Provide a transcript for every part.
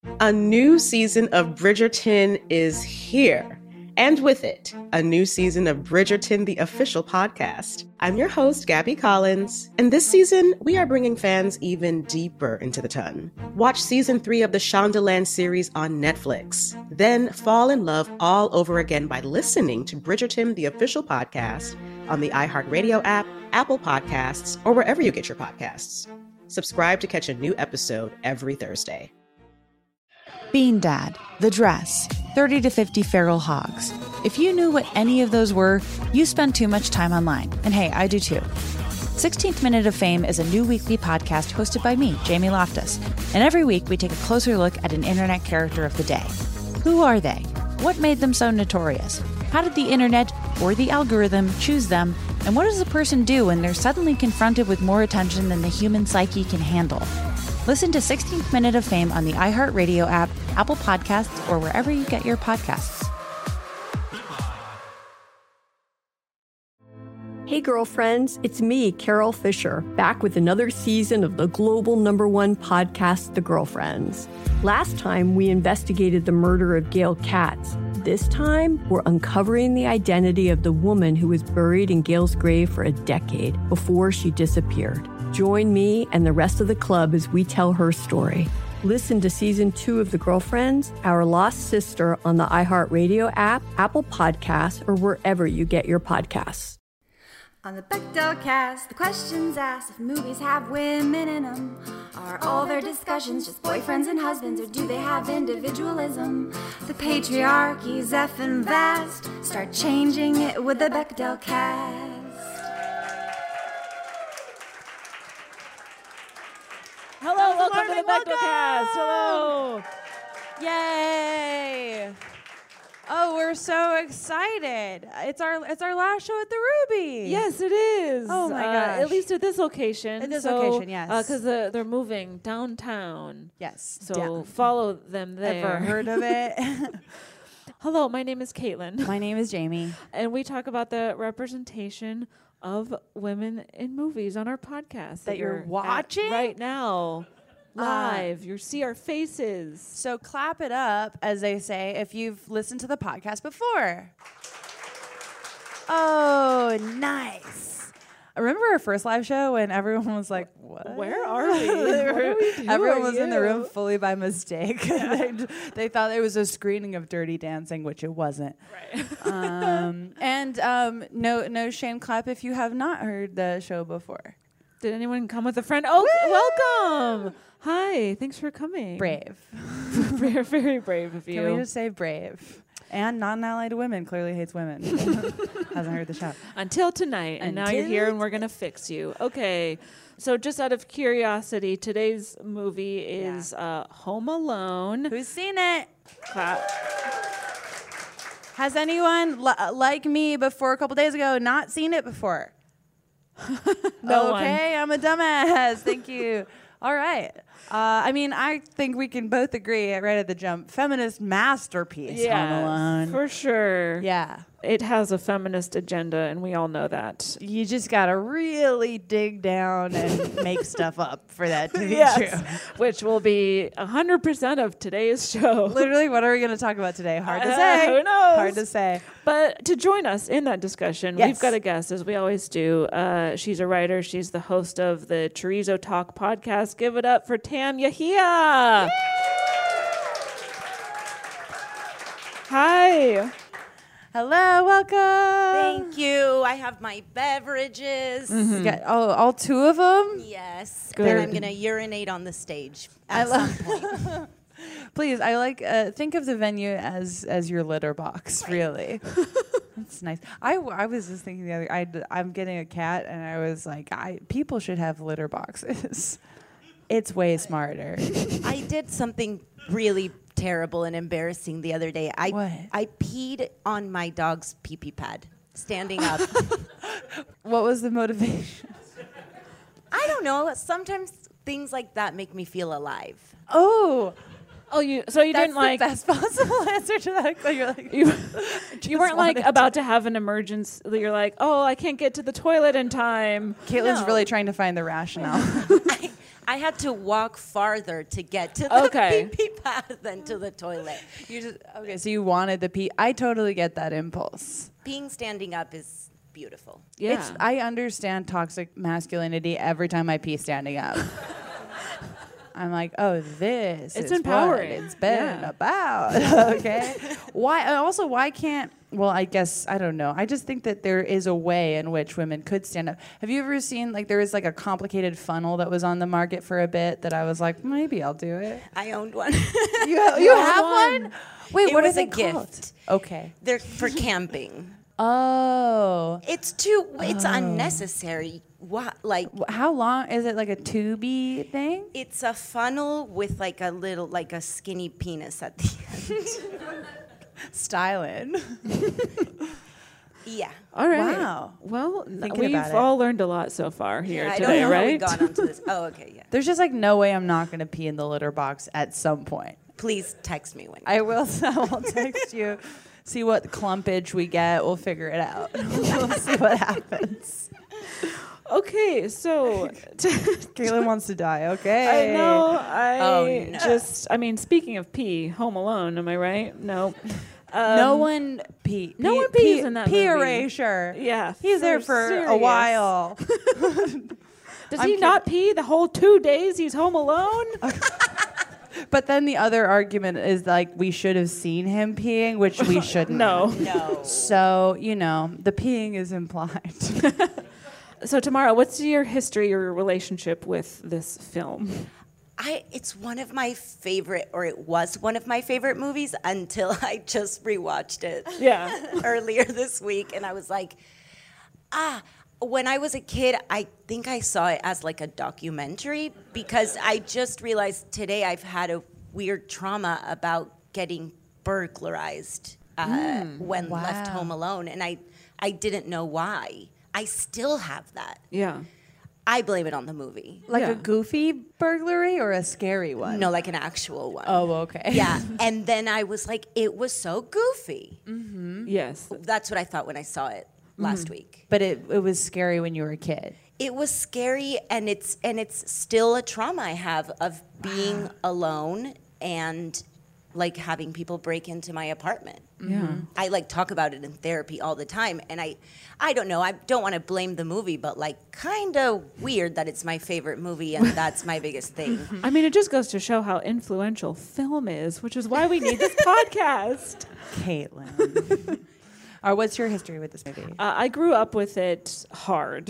A new season of Bridgerton is here. And with it, a new season of Bridgerton, the official podcast. I'm your host, Gabby Collins, and this season, we are bringing fans even deeper into the ton. Watch season 3 of the Shondaland series on Netflix. Then fall in love all over again by listening to Bridgerton, the official podcast, on the iHeartRadio app, Apple Podcasts, or wherever you get your podcasts. Subscribe to catch a new episode every Thursday. Bean Dad, The Dress, 30 to 50 Feral Hogs. If you knew what any of those were, you spend too much time online. And hey, I do too. 16th Minute of Fame is a new weekly podcast hosted by me, Jamie Loftus. And every week we take a closer look at an internet character of the day. Who are they? What made them so notorious? How did the internet or the algorithm choose them? And what does a person do when they're suddenly confronted with more attention than the human psyche can handle? Listen to 16th Minute of Fame on the iHeartRadio app, Apple Podcasts, or wherever you get your podcasts. Hey girlfriends, it's me, Carol Fisher, back with another season of the global #1 podcast, The Girlfriends. Last time, we investigated the murder of Gail Katz. This time, we're uncovering the identity of the woman who was buried in Gail's grave for a decade before she disappeared. Join me and the rest of the club as we tell her story. Listen to Season 2 of The Girlfriends, Our Lost Sister on the iHeartRadio app, Apple Podcasts, or wherever you get your podcasts. On the Bechdel cast, the questions asked if movies have women in them. Are all their discussions just boyfriends and husbands, or do they have individualism? The patriarchy's effing vast. Start changing it with the Bechdel cast. Hello, welcome to the Bechdel cast. Hello. Yay! Oh, we're so excited. It's our last show at the Ruby. Yes, it is. Oh my gosh. At least at this location. At this location, yes. Because they're moving downtown. Yes. So follow them there. Ever heard of it? Hello, my name is Caitlin. My name is Jamie. And we talk about the representation of women in movies on our podcast. That you're watching? Right now. Live. You see our faces. So clap it up, as they say, if you've listened to the podcast before. Oh, nice. I remember our first live show when everyone was like, what? Where are we? What are we doing? Everyone was in the room fully by mistake. They thought it was a screening of Dirty Dancing, which it wasn't. Right. No shame clap if you have not heard the show before. Did anyone come with a friend? Oh, welcome. Hi, thanks for coming. Brave. Very, very brave of you. Can we just say brave? And not an ally to women, clearly hates women. Hasn't heard the show. Until tonight, and now you're here and we're going to fix you. Okay, so just out of curiosity, today's movie is Home Alone. Who's seen it? Clap. Has anyone, like me before a couple days ago, not seen it before? No okay, I'm a dumbass. Thank you. All right. I think we can both agree right at the jump. Feminist masterpiece, Home Alone. For sure. Yeah. It has a feminist agenda, and we all know that. You just got to really dig down and make stuff up for that to be true. Which will be 100% of today's show. Literally, what are we going to talk about today? Hard to say. Who knows? Hard to say. But to join us in that discussion, we've got a guest, as we always do. She's a writer. She's the host of the Chorizo Talk podcast. Give it up for Tam Yahia. Hi. Hello, welcome. Thank you. I have my beverages. Mm-hmm. All two of them? Yes. Good. And I'm going to urinate on the stage at some point. Please, I think of the venue as your litter box, really. That's nice. I was just thinking the other, I'm getting a cat, and I was like, people should have litter boxes. It's way smarter. I did something really terrible and embarrassing the other day. I peed on my dog's pee-pee pad, standing up. What was the motivation? I don't know. Sometimes things like that make me feel alive. Oh, you that's didn't the best possible answer to that. You're like, you weren't like about to have an emergency. You're like, oh, I can't get to the toilet in time. Caitlin's really trying to find the rationale. I had to walk farther to get to the pee pad than to the toilet. So you wanted the pee. I totally get that impulse. Peeing standing up is beautiful. Yeah. I understand toxic masculinity every time I pee standing up. I'm like, oh, this is empowering. What it's been about. Okay. Why can't, well, I guess, I don't know. I just think that there is a way in which women could stand up. Have you ever seen, like, there was like a complicated funnel that was on the market for a bit that I was like, maybe I'll do it. I owned one. You have one? Wait, what is it called? Gift. Okay. They're for camping. Oh. It's unnecessary. What, like, how long is it? Like a tubey thing? It's a funnel with like a skinny penis at the end. Styling. Yeah. All right. Wow. Well, we've all learned a lot so far here today, I don't know right? how we got onto this. Oh, okay, yeah. There's just like no way I'm not going to pee in the litter box at some point. Please text me when. I will text you. See what clumpage we get. We'll figure it out. We'll see what happens. Okay, so Caitlin wants to die. Okay, I know. I mean, speaking of pee, Home Alone. Am I right? No. No one pees. No one pees in that movie. Pee erasure. Yeah, he's there for a while. Does he not pee the whole 2 days he's home alone? But then the other argument is like we should have seen him peeing, which we shouldn't. No. So the peeing is implied. So Tamara, what's your history or relationship with this film? It's one of my favorite, or it was one of my favorite movies until I just rewatched it. Yeah. Earlier this week, and I was like, when I was a kid, I think I saw it as like a documentary because I just realized today I've had a weird trauma about getting burglarized when left home alone, and I didn't know why. I still have that. Yeah. I blame it on the movie. Like a goofy burglary or a scary one? No, like an actual one. Oh, okay. Yeah, and then I was like, it was so goofy. Mm-hmm. Yes. That's what I thought when I saw it last week. But it was scary when you were a kid. It was scary, and it's still a trauma I have of being alone and like having people break into my apartment. Yeah. I like talk about it in therapy all the time, and I don't know, I don't want to blame the movie, but like kind of weird that it's my favorite movie and that's my biggest thing. I mean, it just goes to show how influential film is, which is why we need this podcast. Caitlin. Or what's your history with this movie? I grew up with it hard.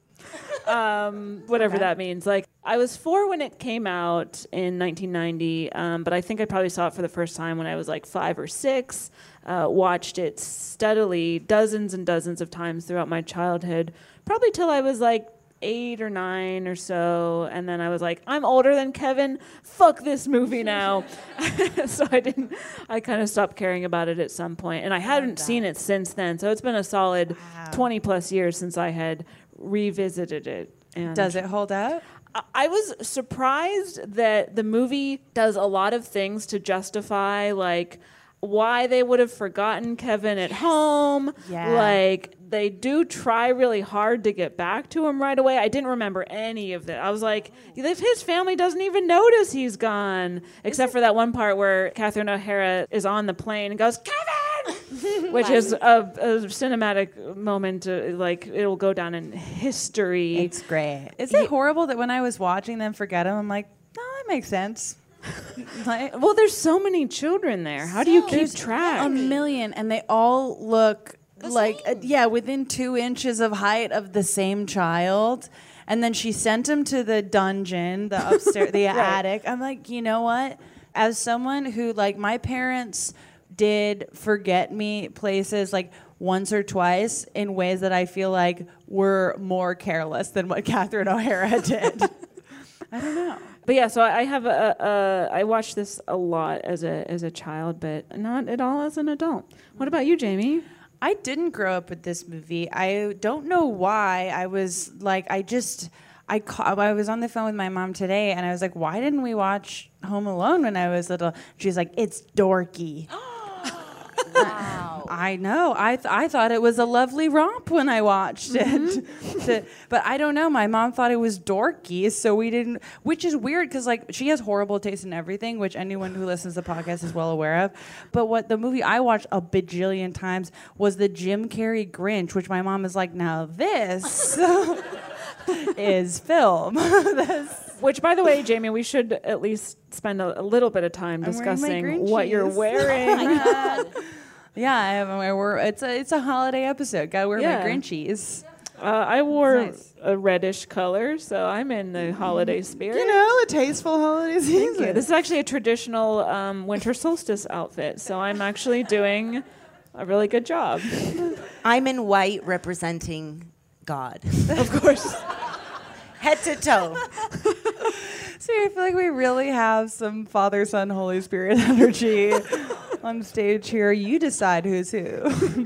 Whatever that means. Like, I was 4 when it came out in 1990, but I think I probably saw it for the first time when I was like 5 or 6. Watched it steadily dozens and dozens of times throughout my childhood, probably till I was like 8 or 9 or so, and then I was like, I'm older than Kevin, fuck this movie now. So I kind of stopped caring about it at some point, and I hadn't seen it since then, so it's been a solid 20 plus years since I had revisited it. And does it hold up? I was surprised that the movie does a lot of things to justify like why they would have forgotten Kevin at home. Yeah. Like, they do try really hard to get back to him right away. I didn't remember any of that. I was like, his family doesn't even notice he's gone, except for that one part where Catherine O'Hara is on the plane and goes, Kevin! Which is a cinematic moment, like, it'll go down in history. It's great. Is it horrible that when I was watching them forget him, I'm like, no, that makes sense. Well, there's so many children there. How do you keep track? A million, and they all look like within 2 inches of height of the same child. And then she sent him to the dungeon, the upstairs, the attic. I'm like, you know what? As someone who, like, my parents did forget me places like once or twice in ways that I feel like were more careless than what Catherine O'Hara did. I don't know. But yeah, so I have I watched this a lot as a child, but not at all as an adult. What about you, Jamie? I didn't grow up with this movie. I don't know why. I was like, I was on the phone with my mom today, and I was like, why didn't we watch Home Alone when I was little? She's like, it's dorky. I know. I thought it was a lovely romp when I watched it. But I don't know. My mom thought it was dorky, so we didn't, which is weird because like she has horrible taste in everything, which anyone who listens to the podcast is well aware of. But what the movie I watched a bajillion times was the Jim Carrey Grinch, which my mom is like, now this is film. Which, by the way, Jamie, we should at least spend a little bit of time discussing what you're wearing. Yeah, it's a holiday episode. Gotta wear my Grinchies. I wore a reddish color, so I'm in the holiday spirit. You know, a tasteful holiday season. Thank you. This is actually a traditional winter solstice outfit, so I'm actually doing a really good job. I'm in white representing God. Of course. Head to toe. See, I feel like we really have some Father, Son, Holy Spirit energy on stage here. You decide who's who.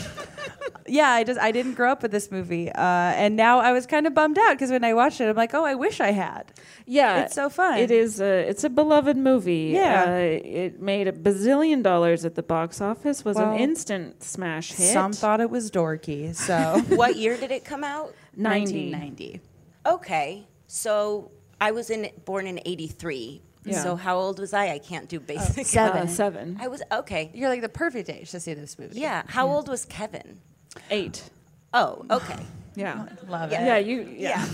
Yeah, I didn't grow up with this movie, and now I was kind of bummed out because when I watched it, I'm like, oh, I wish I had. Yeah, it's so fun. It is. It's a beloved movie. Yeah, it made $1 bazillion at the box office. Was an instant smash hit. Some thought it was dorky. So, what year did it come out? 1990. Okay, so I was born in '83. Yeah. So how old was I? I can't do basic. 7. I was okay. You're like the perfect age to see this movie. Yeah. How old was Kevin? 8. Oh, okay. Yeah. Love it. Yeah, yeah.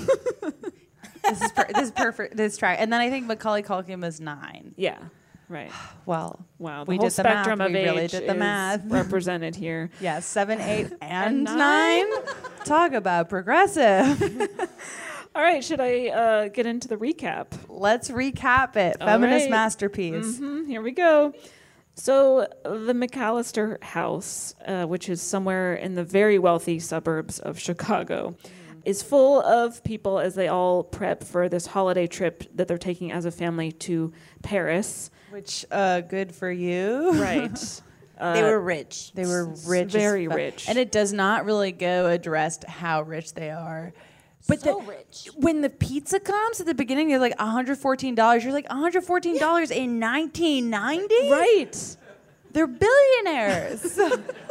This is perfect. This track. And then I think Macaulay Culkin was 9. Yeah. Right. Well, wow. We did the spectrum math. of We age really did the math. represented here. Yeah, 7, 8, and 9. Talk about progressive. All right, should I get into the recap? Let's recap it. Feminist masterpiece. Here we go. So the McAllister house, which is somewhere in the very wealthy suburbs of Chicago, is full of people as they all prep for this holiday trip that they're taking as a family to Paris. Which, good for you. Right. They were rich. They were rich. Very rich. And it does not really go addressed how rich they are. But so rich. When the pizza comes at the beginning, you're like $114. You're like $114 in 1990? Right. They're billionaires.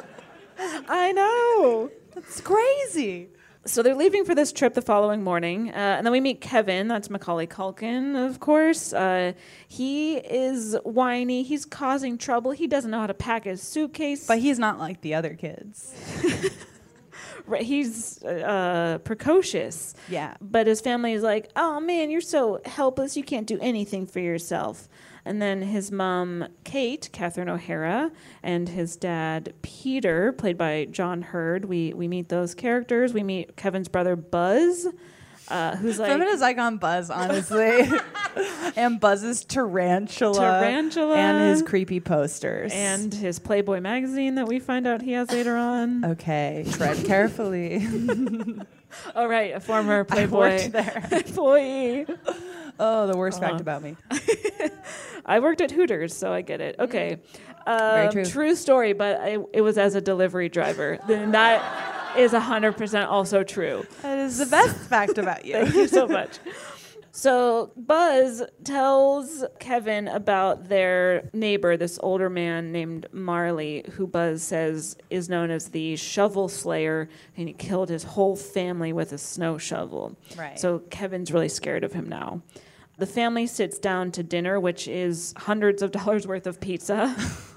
I know. That's crazy. So they're leaving for this trip the following morning. And then we meet Kevin. That's Macaulay Culkin, of course. He is whiny. He's causing trouble. He doesn't know how to pack his suitcase. But he's not like the other kids. Right, he's precocious. Yeah. But his family is like, oh, man, you're so helpless. You can't do anything for yourself. And then his mom, Kate, Catherine O'Hara, and his dad, Peter, played by John Hurd. We meet those characters. We meet Kevin's brother, Buzz, who's like... Feminist icon Buzz, honestly. And Buzz's tarantula. And his creepy posters. And his Playboy magazine that we find out he has later on. Okay, tread carefully. Oh, right, a former Playboy employee. Oh, the worst fact about me. I worked at Hooters, so I get it. Okay. Very true story, but it was as a delivery driver. Then that is 100% also true. That is the best fact about you. Thank you so much. So Buzz tells Kevin about their neighbor, this older man named Marley, who Buzz says is known as the Shovel Slayer, and he killed his whole family with a snow shovel. Right. So Kevin's really scared of him now. The family sits down to dinner, which is hundreds of dollars worth of pizza.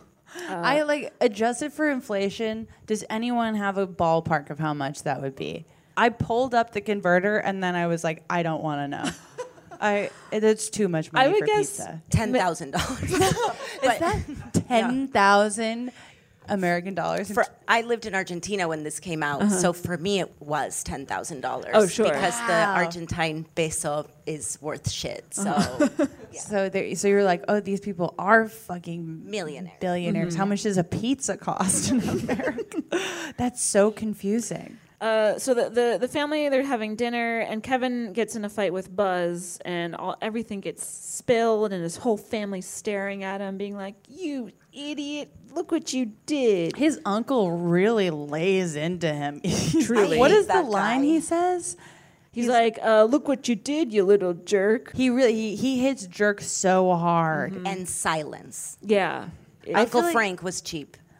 I adjusted for inflation. Does anyone have a ballpark of how much that would be? I pulled up the converter and then I was like, I don't want to know. It's too much money for pizza. $10,000. Is that 10,000 American dollars? I lived in Argentina when this came out, so for me it was $10,000. Oh, sure. Because the Argentine peso is worth shit. So, so you're like, oh, these people are fucking billionaires. Mm-hmm. How much does a pizza cost in America? That's so confusing. So the family, they're having dinner, and Kevin gets in a fight with Buzz, and everything gets spilled, and his whole family's staring at him, being like, "You idiot! Look what you did!" His uncle really lays into him. Truly. What is the line he says? He's like, "Look what you did, you little jerk!" He hits jerk so hard. And silence. Yeah. Uncle Frank was cheap.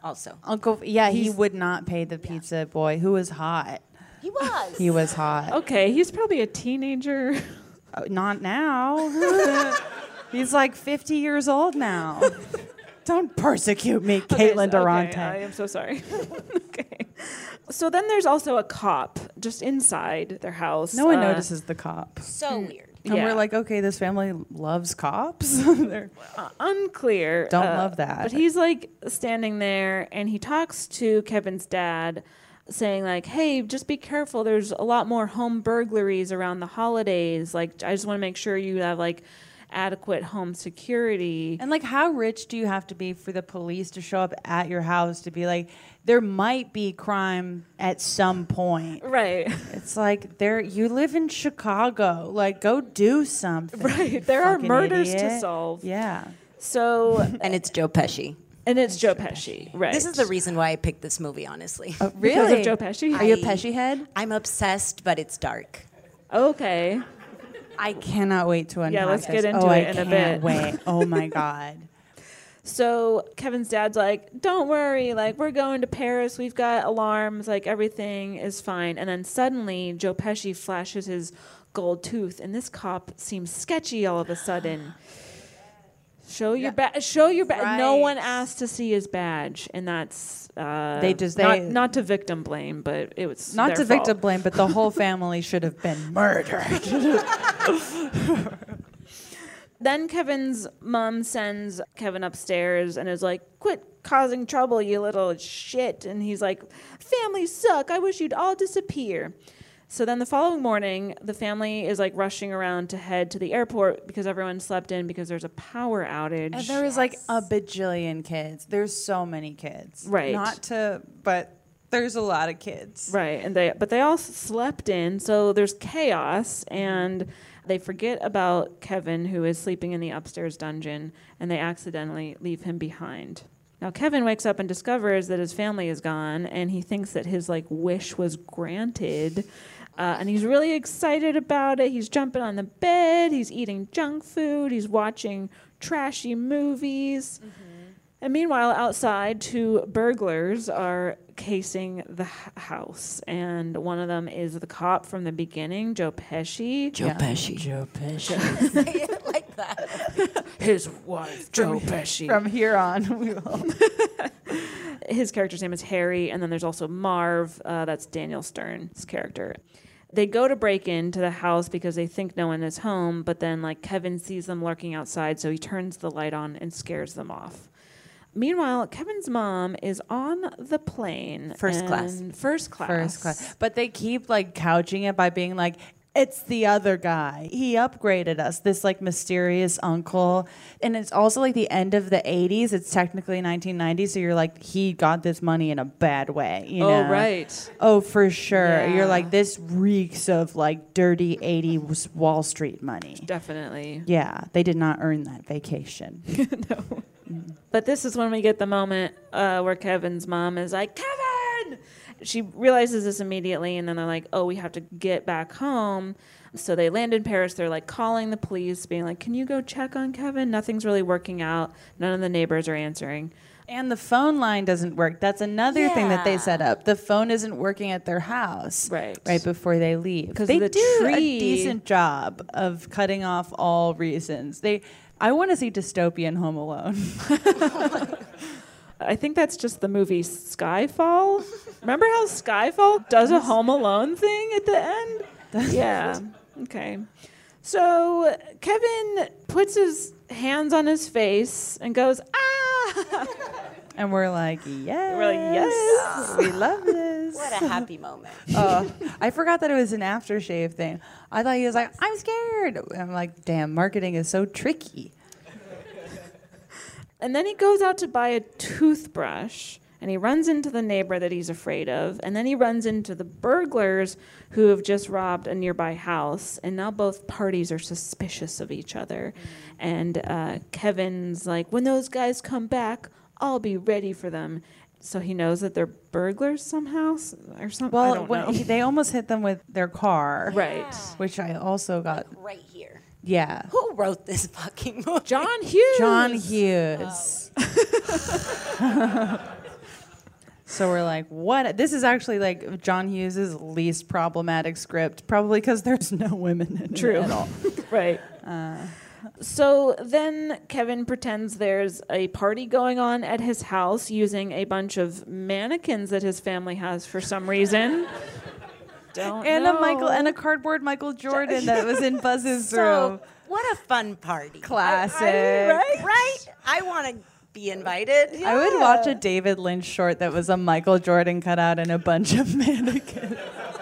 also. He would not pay the pizza boy, who was hot. He was. He was hot. Okay, he's probably a teenager. Not now. He's like 50 years old now. Don't persecute me, Caitlin Durante. Okay, I am so sorry. Okay. So then there's also a cop just inside their house. No one notices the cop. So weird. And Yeah. we're like, okay, this family loves cops. They're Unclear. Don't love that. But he's like standing there and he talks to Kevin's dad saying like, hey, just be careful. There's a lot more home burglaries around the holidays. Like, I just want to make sure you have like adequate home security. And like, how rich do you have to be for the police to show up at your house to be like, there might be crime at some point? Right. It's like, you live in Chicago. Like, go do something. Right. There are fucking murders to idiot. solve. Yeah. So, And it's Joe Pesci. and it's Joe Pesci. Right. This is the reason why I picked this movie, honestly. Because of Joe Pesci? Are you a Pesci head? I'm obsessed, but it's dark. Okay. I cannot wait to unpack Yeah, let's this. get into I it in a can't bit. wait. Oh my God. So Kevin's dad's like, don't worry, like, we're going to Paris. We've got alarms, like, everything is fine. And then suddenly Joe Pesci flashes his gold tooth, and this cop seems sketchy all of a sudden. Show your badge. Show your badge. Right. No one asked to see his badge, and that's not to victim blame, but it was Not their to fault. victim blame, but the whole family should have been murdered. Then Kevin's mom sends Kevin upstairs and is like, quit causing trouble, you little shit. And he's like, families suck. I wish you'd all disappear. So then the following morning, the family is like rushing around to head to the airport because everyone slept in because there's a power outage. And there was like a bajillion kids. There's so many kids. Right. But there's a lot of kids. Right, and they all slept in, so there's chaos, and they forget about Kevin, who is sleeping in the upstairs dungeon, and they accidentally leave him behind. Now Kevin wakes up and discovers that his family is gone, and he thinks that his like wish was granted, and he's really excited about it. He's jumping on the bed, he's eating junk food, he's watching trashy movies. And meanwhile, outside, two burglars are casing the house. And one of them is the cop from the beginning, Joe Pesci. Joe Pesci. Say it like that. His wife, Joe Pesci. From here on, we will. His character's name is Harry. And then there's also Marv. That's Daniel Stern's character. They go to break into the house because they think no one is home. But then, like, Kevin sees them lurking outside, so he turns the light on and scares them off. Meanwhile, Kevin's mom is on the plane. First class. First class. But they keep like couching it by being like, it's the other guy. He upgraded us, this like mysterious uncle. And it's also like the end of the 80s. It's technically 1990. So you're like, he got this money in a bad way. You know? Oh, right. Oh, for sure. Yeah. You're like, this reeks of like dirty 80s Wall Street money. Definitely. Yeah, they did not earn that vacation. No. But this is when we get the moment where Kevin's mom is like, Kevin! She realizes this immediately, and then they're like, oh, we have to get back home. So they land in Paris. They're like calling the police, being like, can you go check on Kevin? Nothing's really working out. None of the neighbors are answering. And the phone line doesn't work. That's another thing that they set up. The phone isn't working at their house Right before they leave. 'Cause They the do a tree- decent job of cutting off all reasons. I want to see dystopian Home Alone. I think that's just the movie Skyfall. Remember how Skyfall does a Home Alone thing at the end? Yeah. Okay. So Kevin puts his hands on his face and goes, ah! And we're like, yes. We're like, yes. We love this. What a happy moment. I forgot that it was an aftershave thing. I thought he was like, I'm scared. I'm like, damn, marketing is so tricky. And then he goes out to buy a toothbrush, and he runs into the neighbor that he's afraid of, and then he runs into the burglars who have just robbed a nearby house, and now both parties are suspicious of each other. And Kevin's like, when those guys come back, I'll be ready for them. So he knows that they're burglars somehow, or something. I don't know. They almost hit them with their car. Right. Which I also got. Right here. Yeah. Who wrote this fucking movie? John Hughes. John Hughes. So we're like, what? This is actually like John Hughes' least problematic script, probably because there's no women in it at all. Right. So then Kevin pretends there's a party going on at his house using a bunch of mannequins that his family has for some reason. A cardboard Michael Jordan that was in Buzz's room. What a fun party. Classic. Right? I want to be invited. Yeah. I would watch a David Lynch short that was a Michael Jordan cutout and a bunch of mannequins.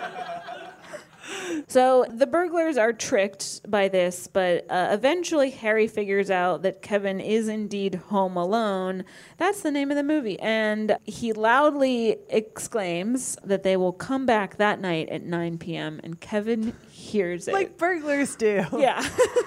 So the burglars are tricked by this, but eventually Harry figures out that Kevin is indeed home alone. That's the name of the movie. And he loudly exclaims that they will come back that night at 9 p.m. And Kevin hears it. Like burglars do. Yeah.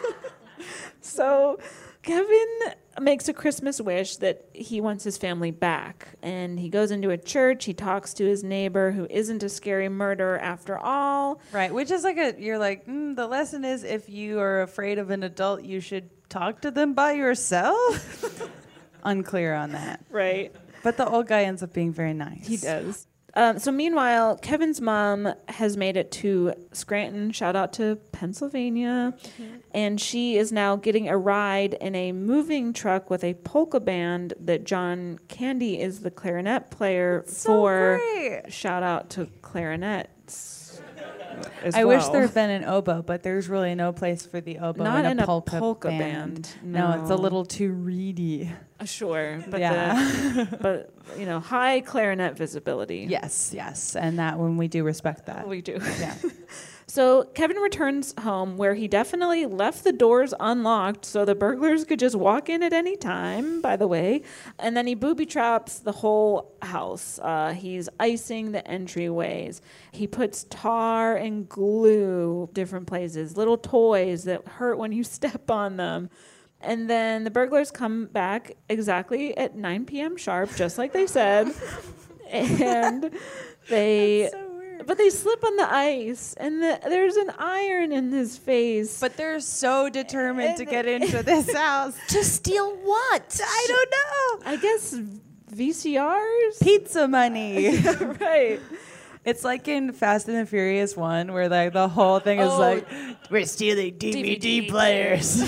So Kevin makes a Christmas wish that he wants his family back. And he goes into a church. He talks to his neighbor, who isn't a scary murderer after all. Right, which is you're like, the lesson is if you are afraid of an adult, you should talk to them by yourself. Unclear on that. Right. But the old guy ends up being very nice. He does. So meanwhile, Kevin's mom has made it to Scranton, shout out to Pennsylvania, and she is now getting a ride in a moving truck with a polka band that John Candy is the clarinet player for. Great. Shout out to clarinets. I wish there had been an oboe, but there's really no place for the oboe Not in a polka band. No, it's a little too reedy. Sure, but yeah. High clarinet visibility. Yes, and that when we do respect that. We do. Yeah. So Kevin returns home, where he definitely left the doors unlocked so the burglars could just walk in at any time, by the way. And then he booby traps the whole house. He's icing the entryways. He puts tar and glue different places, little toys that hurt when you step on them. And then the burglars come back exactly at 9 p.m. sharp, just like they said. And they... But they slip on the ice, and there's an iron in his face. But they're so determined to get into this house. To steal what? I don't know. I guess VCRs? Pizza money. Right. It's like in Fast and the Furious 1, where the whole thing is we're stealing DVD players.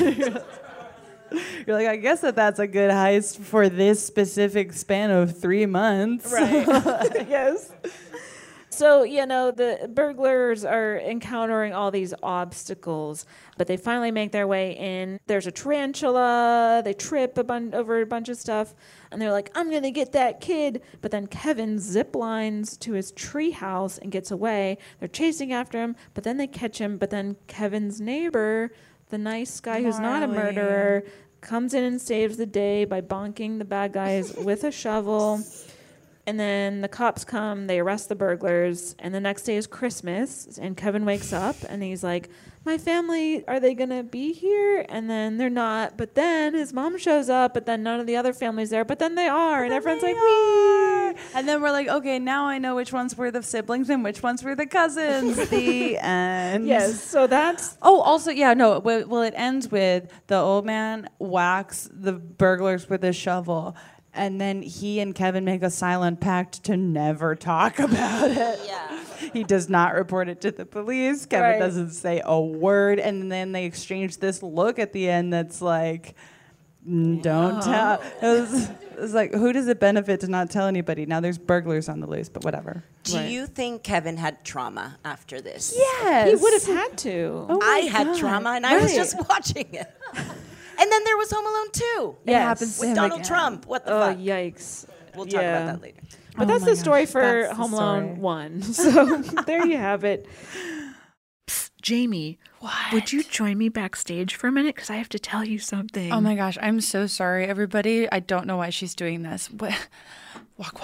You're like, I guess that's a good heist for this specific span of 3 months. Right. Yes. So, the burglars are encountering all these obstacles, but they finally make their way in. There's a tarantula. They trip over a bunch of stuff, and they're like, I'm going to get that kid. But then Kevin zip lines to his tree house and gets away. They're chasing after him, but then they catch him. But then Kevin's neighbor, the nice guy who's not a murderer, comes in and saves the day by bonking the bad guys with a shovel. And then the cops come, they arrest the burglars, and the next day is Christmas, and Kevin wakes up, and he's like, my family, are they going to be here? And then they're not, but then his mom shows up, but then none of the other family's there, but then they are, and everyone's like, wee! And then we're like, okay, now I know which ones were the siblings and which ones were the cousins. The end. Yes, so that's... Oh, also, well, it ends with the old man whacks the burglars with a shovel, and then he and Kevin make a silent pact to never talk about it. Yeah. He does not report it to the police. Kevin doesn't say a word. And then they exchange this look at the end that's like, don't tell. It was like, who does it benefit to not tell anybody? Now there's burglars on the loose, but whatever. Do you think Kevin had trauma after this? Yes. He would have had to. Oh I had trauma, and I was just watching it. And then there was Home Alone 2. It happens to with him Donald again. Trump. What the Oh, fuck? yikes. We'll talk about that later. But that's the story for That's the Home story. Alone 1. So there you have it. Psst, Jamie, would you join me backstage for a minute? Because I have to tell you something. Oh my gosh, I'm so sorry, everybody. I don't know why she's doing this. Walk.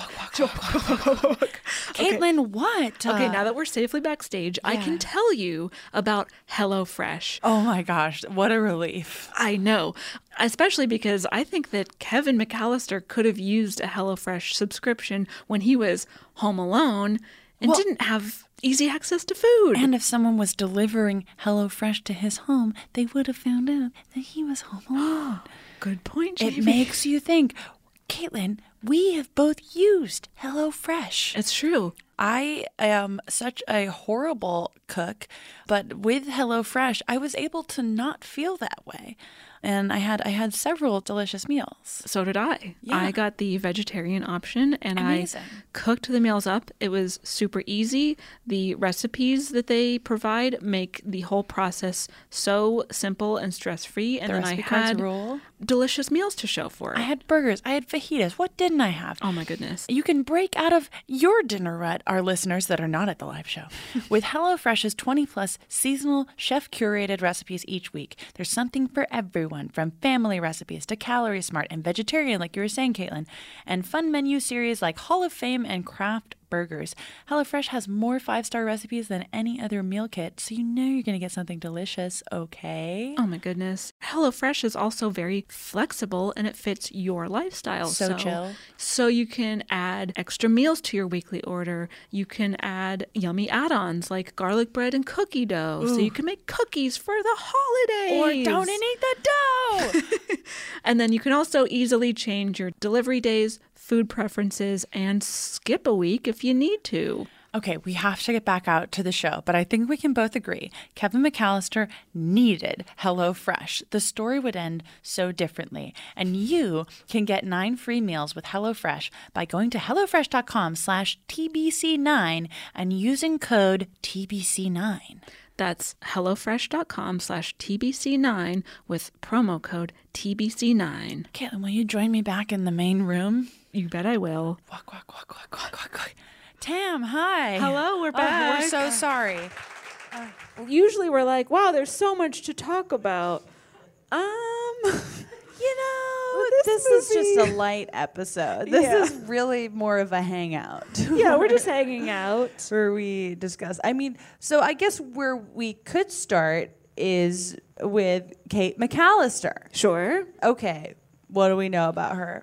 Caitlin, what? Okay, now that we're safely backstage, I can tell you about HelloFresh. Oh my gosh, what a relief. I know, especially because I think that Kevin McAllister could have used a HelloFresh subscription when he was home alone and didn't have easy access to food. And if someone was delivering HelloFresh to his home, they would have found out that he was home alone. Good point, Jamie. It makes you think, Caitlin, we have both used HelloFresh. It's true. I am such a horrible cook, but with HelloFresh, I was able to not feel that way. And I had several delicious meals. So did I. Yeah. I got the vegetarian option and Amazing. I cooked the meals up. It was super easy. The recipes that they provide make the whole process so simple and stress-free. And The then I recipe cards had rule. delicious meals to show for it. I had burgers. I had fajitas. What didn't I have? Oh my goodness. You can break out of your dinner rut, our listeners that are not at the live show, with HelloFresh's 20-plus seasonal chef-curated recipes each week. There's something for everyone, from family recipes to Calorie Smart and vegetarian, like you were saying, Caitlin, and fun menu series like Hall of Fame and Craft Burgers. HelloFresh has more 5-star recipes than any other meal kit, so you know you're going to get something delicious, okay? Oh my goodness. HelloFresh is also very flexible and it fits your lifestyle. So chill. So you can add extra meals to your weekly order. You can add yummy add-ons like garlic bread and cookie dough. So you can make cookies for the holidays. Or don't eat the dough! And then you can also easily change your delivery days, food preferences, and skip a week if you need to. Okay, we have to get back out to the show, but I think we can both agree Kevin McAllister needed HelloFresh. The story would end so differently. And you can get 9 free meals with HelloFresh by going to HelloFresh.com/TBC9 and using code TBC9. That's HelloFresh.com/TBC9 with promo code TBC9. Caitlin, will you join me back in the main room? You bet I will. Walk, walk, walk, walk, walk, walk, walk. Tam, hi. Hello, we're Oh, back. we're so sorry. Usually we're like, wow, there's so much to talk about. You know, this this is just movie- a light episode. This Yeah. is really more of a hangout. Yeah, we're just hanging out. where we discuss. I mean, so I guess where we could start is with Kate McAllister. Sure. Okay, what do we know about her?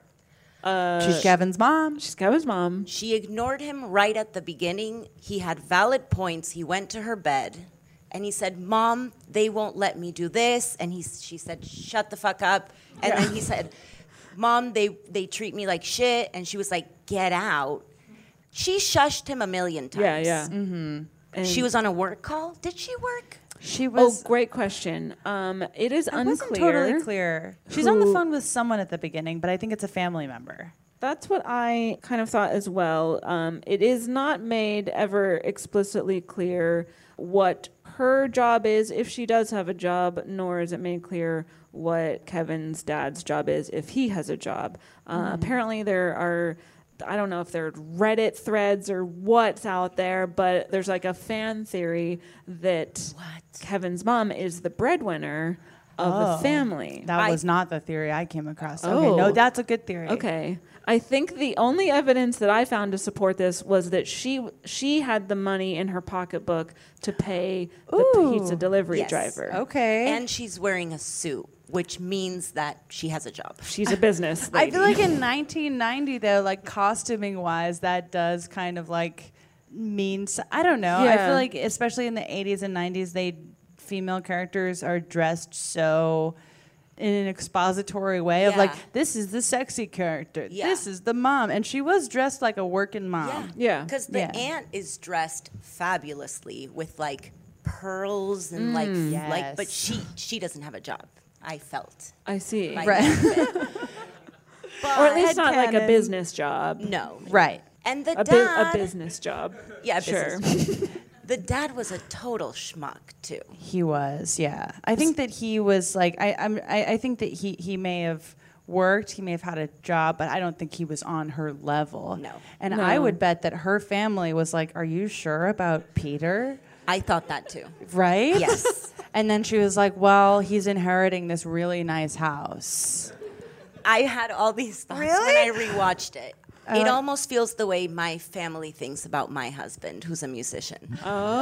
She's Kevin's mom. She's Kevin's mom. She ignored him right at the beginning. He had valid points. He went to her bed and he said, "Mom, they won't let me do this." And she said, "Shut the fuck up." And then he said, "Mom, they treat me like shit." And she was like, "Get out." She shushed him a million times. Yeah, yeah. Mm-hmm. She was on a work call. Did she work? She Oh, was. great question. It is It unclear. wasn't totally clear. She's on the who- phone with someone at the beginning, but I think it's a family member. That's what I kind of thought as well. It is not made ever explicitly clear what her job is, if she does have a job, nor is it made clear what Kevin's dad's job is, if he has a job. Apparently there are, I don't know if there are Reddit threads or what's out there, but there's like a fan theory that Kevin's mom is the breadwinner of the family. That was not the theory I came across. Okay, Oh. no, that's a good theory. Okay. I think the only evidence that I found to support this was that she had the money in her pocketbook to pay the pizza delivery Yes. driver. Okay. And she's wearing a suit, which means that she has a job. She's a business I lady. feel like in 1990, though, like costuming wise, that does kind of like mean. I don't know. I Yeah. feel like especially in the 80s and 90s, female characters are dressed so in an expository way of like, Yeah. this is the sexy character. Yeah. This is the mom, and she was dressed like a working mom. Yeah. Because the Yeah. aunt is dressed fabulously with like pearls and like, Yes. but she doesn't have a job. I felt. I see. By Right. the end of it. Or at least not like a Headcanon. business job. No. Right. And the A dad. business job. Yeah, a Sure. business. The dad was a total schmuck too. He was, yeah. I think that he was like, I think that he may have worked, he may have had a job, but I don't think he was on her level. No. And No. I would bet that her family was like, "Are you sure about Peter?" I thought that too. Right? Yes. And then she was like, "Well, he's inheriting this really nice house." I had all these thoughts when I rewatched it. It almost feels the way my family thinks about my husband, who's a musician.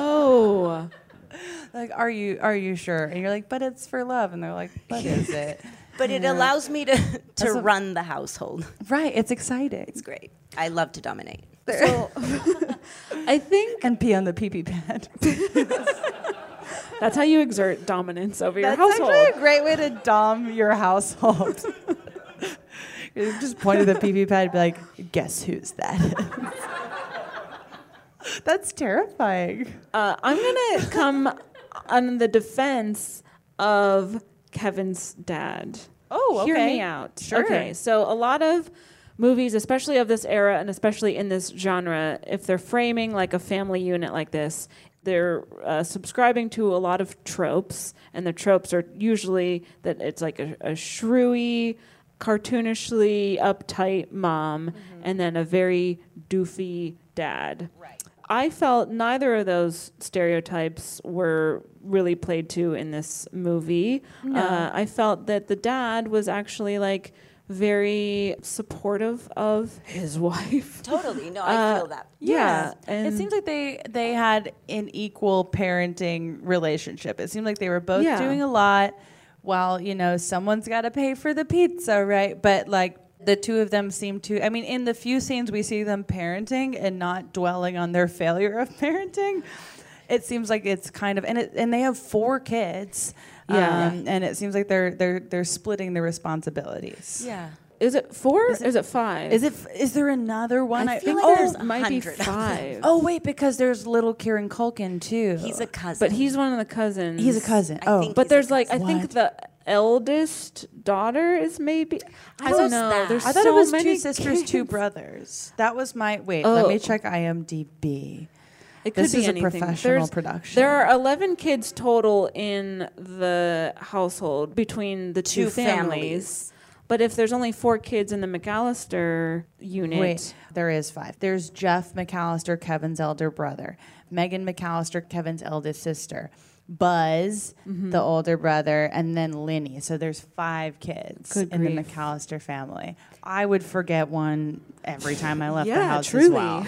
Oh. Like, "Are you sure?" And you're like, "But it's for love." And they're like, "But is it?" But it allows me to what- run the household. Right, it's exciting. It's great. I love to dominate. So I think And pee on the pee-pee pad. that's how you exert dominance over your That's household. actually a great way to dom your household. You just point at the pee-pee pad and be like, guess who's that? That's terrifying. I'm going to come on the defense of Kevin's dad. Oh, okay. Hear me out. Sure. Okay, so a lot of movies, especially of this era and especially in this genre, if they're framing like a family unit like this, they're subscribing to a lot of tropes, and the tropes are usually that it's like a shrewy, cartoonishly uptight mom, and then a very doofy dad. Right. I felt neither of those stereotypes were really played to in this movie. No. I felt that the dad was actually like very supportive of his wife. Totally. No, I feel that. Yeah. It seems like they had an equal parenting relationship. It seemed like they were both doing a lot while, someone's got to pay for the pizza, right? But like the two of them seem to, I mean, in the few scenes we see them parenting and not dwelling on their failure of parenting, it seems like it's kind of, and they have 4 kids. Yeah. And it seems like they're splitting the responsibilities. Yeah. Is it 4? Or is it 5? Is there another one? I feel like there's it might be 100 of them. 5. Oh wait, because there's little Kieran Culkin too. He's a cousin. But he's one of the cousins. He's a cousin. I think But he's there's a like, I cousin. think the eldest daughter is maybe, I don't Who's know. that? There's I thought so it was many 2 sisters, 2 kids. brothers. That was my let Oh. me check IMDb. It could This be is a anything. professional production. There are 11 kids total in the household between the two families. But if there's only 4 kids in the McAllister unit, Wait, there is 5. There's Jeff McAllister, Kevin's elder brother. Megan McAllister, Kevin's eldest sister. Buzz, the older brother, and then Linny. So there's 5 kids Good in the grief. McAllister family. I would forget one every time I left the Yeah, house truly. as well.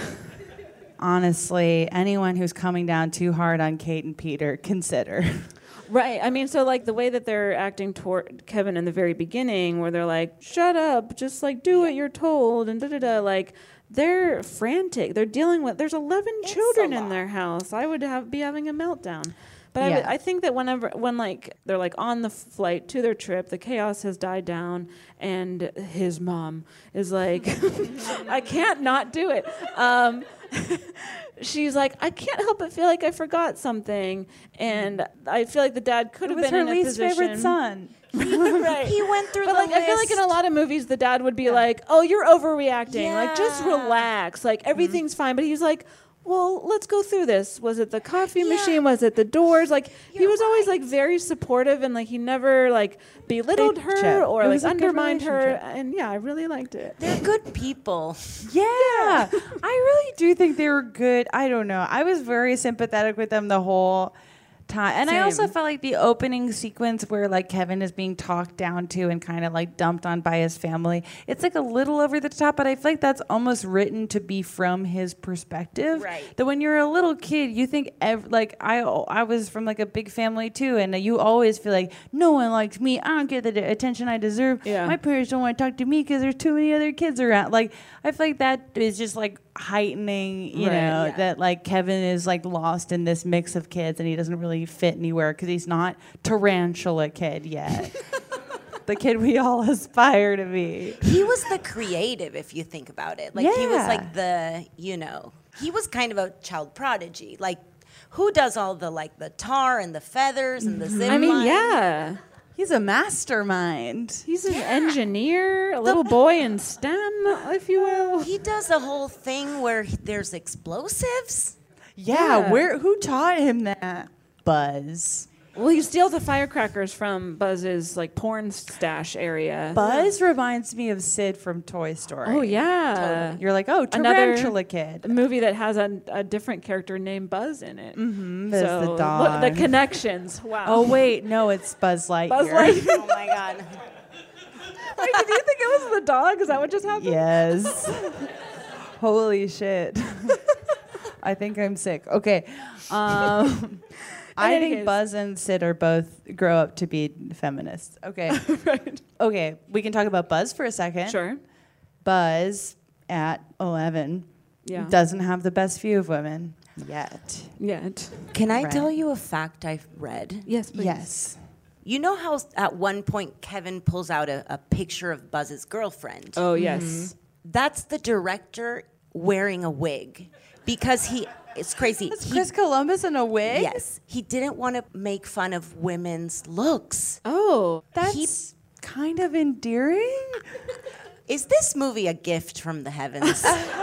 Honestly, anyone who's coming down too hard on Kate and Peter, consider. right? I mean, so like the way that they're acting toward Kevin in the very beginning, where they're like, "Shut up, just like do what you're told," and da da da. Like they're frantic. They're dealing with. There's 11 children in their house. I would be having a meltdown. But Yeah. I think that when like they're like on the flight to their trip, the chaos has died down, and his mom is like, "I can't not do it." She's like, "I can't help but feel like I forgot something," and I feel like the dad could It have was been her in a least position. favorite son. Right. He went through But the like, list. I feel like in a lot of movies, the dad would be like, "Oh, you're overreacting. Like, just Yeah. relax. Like, everything's fine." But he's like, "Well, let's go through this. Was it the coffee machine? Was it the doors?" Like, he was always like very supportive, and like he never like belittled her Relationship. or It like was a good undermined her. relationship. And yeah, I really liked it. They're good people. Yeah, I really do think they were good. I don't know. I was very sympathetic with them the whole time. And I also Same. felt like the opening sequence where like Kevin is being talked down to and kind of like dumped on by his family. It's like a little over the top, but I feel like that's almost written to be from his perspective. Right. That when you're a little kid, you think I was from like a big family too, and you always feel like no one likes me. I don't get the attention I deserve. Yeah. My parents don't want to talk to me because there's too many other kids around. Like I feel like that is just like heightening, you Right. know, Yeah. that like Kevin is like lost in this mix of kids and he doesn't really fit anywhere because he's not tarantula kid yet. The kid we all aspire to be. He was the creative, if you think about it. Like he was Yeah. like he was kind of a child prodigy. Like who does all the like the tar and the feathers and the zip I mean, line? yeah. He's a mastermind. He's an engineer, a little boy in STEM, if you will. He does a whole thing where there's explosives. Yeah, Yeah. who taught him that? Buzz. Well, he steals the firecrackers from Buzz's like porn stash area. Buzz reminds me of Sid from Toy Story. Oh yeah, You're like, oh, Another tarantula kid. a movie that has a different character named Buzz in it. Mm-hmm, there's the look, dog. the connections. Wow. Oh wait, no, it's Buzz Lightyear. Buzz Lightyear. Oh my god. Wait, did you think it was the dog? Is that what just happened? Yes. Holy shit. I think I'm sick. Okay. I any think case. Buzz and Sid are both grow up to be feminists. Okay. Right. Okay. We can talk about Buzz for a second. Sure. Buzz at 11 Yeah. doesn't have the best view of women yet. Yet. Can I Right. tell you a fact I've read? Yes, please. Yes. You know how at one point Kevin pulls out a picture of Buzz's girlfriend? Oh, yes. That's the director wearing a wig because it's crazy. Is Chris Columbus in a wig? Yes. He didn't want to make fun of women's looks. Oh, That's kind of endearing. Is this movie a gift from the heavens?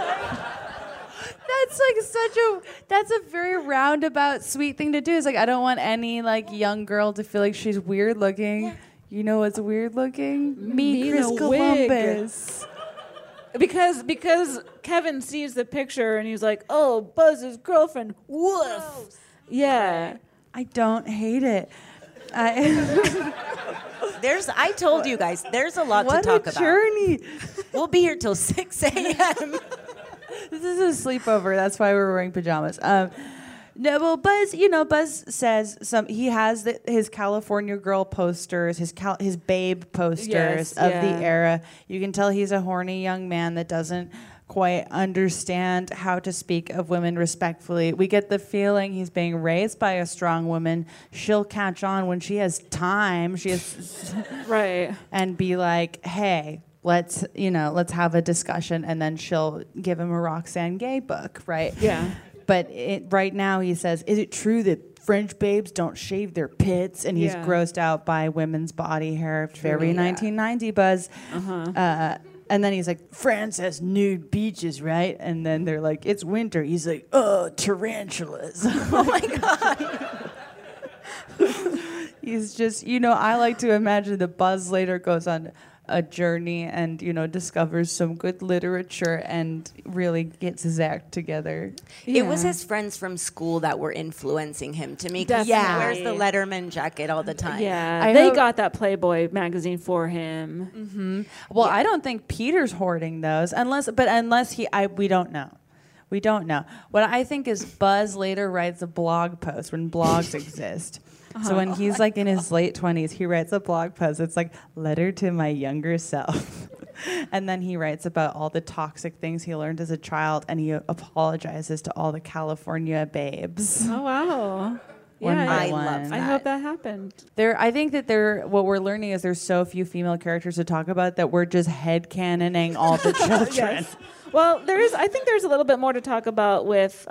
That's a very roundabout sweet thing to do. It's like, I don't want any like young girl to feel like she's weird looking. Yeah. You know what's weird looking? Me, Chris Columbus. Because Kevin sees the picture and he's like, oh, Buzz's girlfriend. Woof. Gross. Yeah. I don't hate it. I told you guys, there's a lot to talk about. What a journey. We'll be here till 6 a.m. This is a sleepover. That's why we're wearing pajamas. No, well, Buzz says he has his California Girl posters, his babe posters of the era. You can tell he's a horny young man that doesn't quite understand how to speak of women respectfully. We get the feeling he's being raised by a strong woman. She'll catch on when she has time. Right. And be like, hey, let's have a discussion, and then she'll give him a Roxane Gay book, right? Yeah. But right now he says, is it true that French babes don't shave their pits? And he's grossed out by women's body hair. Very 1990 Buzz. Uh-huh. And then he's like, France has nude beaches, right? And then they're like, it's winter. He's like, oh, tarantulas. Oh, my God. He's just, I like to imagine that Buzz later goes on a journey and, discovers some good literature and really gets his act together. Yeah. It was his friends from school that were influencing him to me. He wears the Letterman jacket all the time. Yeah, they got that Playboy magazine for him. Mm-hmm. Well, I don't think Peter's hoarding those, unless we don't know. We don't know. What I think is Buzz later writes a blog post when blogs exist. So when he's like in his late 20s, he writes a blog post. It's like, letter to my younger self. And then he writes about all the toxic things he learned as a child, and he apologizes to all the California babes. Oh, wow. I love that. I hope that happened. I think that what we're learning is there's so few female characters to talk about that we're just headcanoning all the children. Yes. Well, I think there's a little bit more to talk about with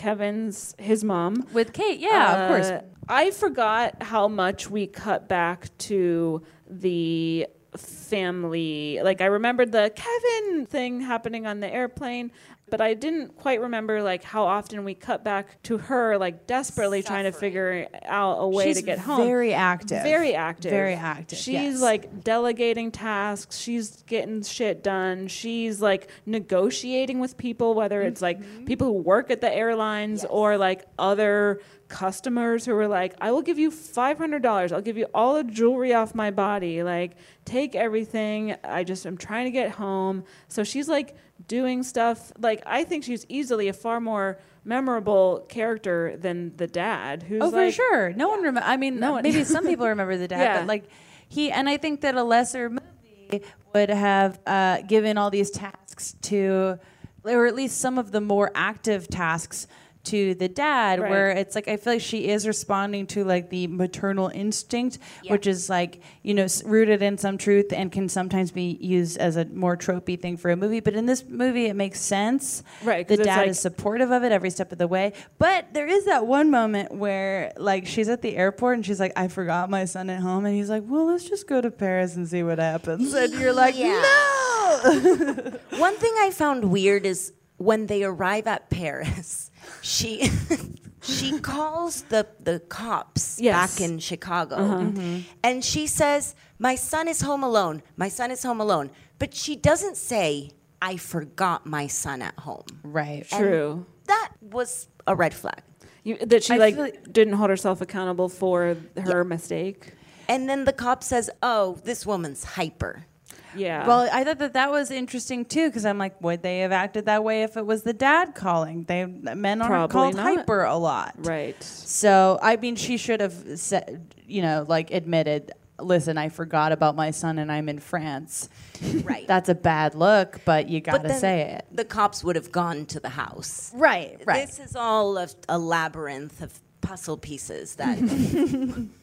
his mom. With Kate, of course. I forgot how much we cut back to the family. Like, I remembered the Kevin thing happening on the airplane, but I didn't quite remember how often we cut back to her desperately trying to figure out a way to get home. Very active. Very active. Very active. She's delegating tasks. She's getting shit done. She's negotiating with people, whether it's people who work at the airlines or other customers who were like, I will give you $500. I'll give you all the jewelry off my body. Take everything. I'm trying to get home. So she's doing stuff. I think she's easily a far more memorable character than the dad, who's for sure. No one remember. I mean, maybe some people remember the dad, but and I think that a lesser movie would have given all these tasks to, or at least some of the more active tasks to the dad, where it's I feel like she is responding to the maternal instinct, which is rooted in some truth and can sometimes be used as a more tropey thing for a movie. But in this movie, it makes sense. Right, the dad is supportive of it every step of the way. But there is that one moment where she's at the airport and she's like, I forgot my son at home, and he's like, well, let's just go to Paris and see what happens. And you're like, no. One thing I found weird is when they arrive at Paris, she calls the cops back in Chicago, and she says, my son is home alone. My son is home alone. But she doesn't say, I forgot my son at home. Right. True. And that was a red flag. That she didn't hold herself accountable for her mistake. And then the cop says, oh, this woman's hyper. Yeah. Well, I thought that was interesting too, because I'm like, would they have acted that way if it was the dad calling? Men aren't called hyper a lot, right? So I mean, she should have said, admitted, listen, I forgot about my son and I'm in France. Right. That's a bad look, but you gotta say it. The cops would have gone to the house. Right. This is all a labyrinth of puzzle pieces that.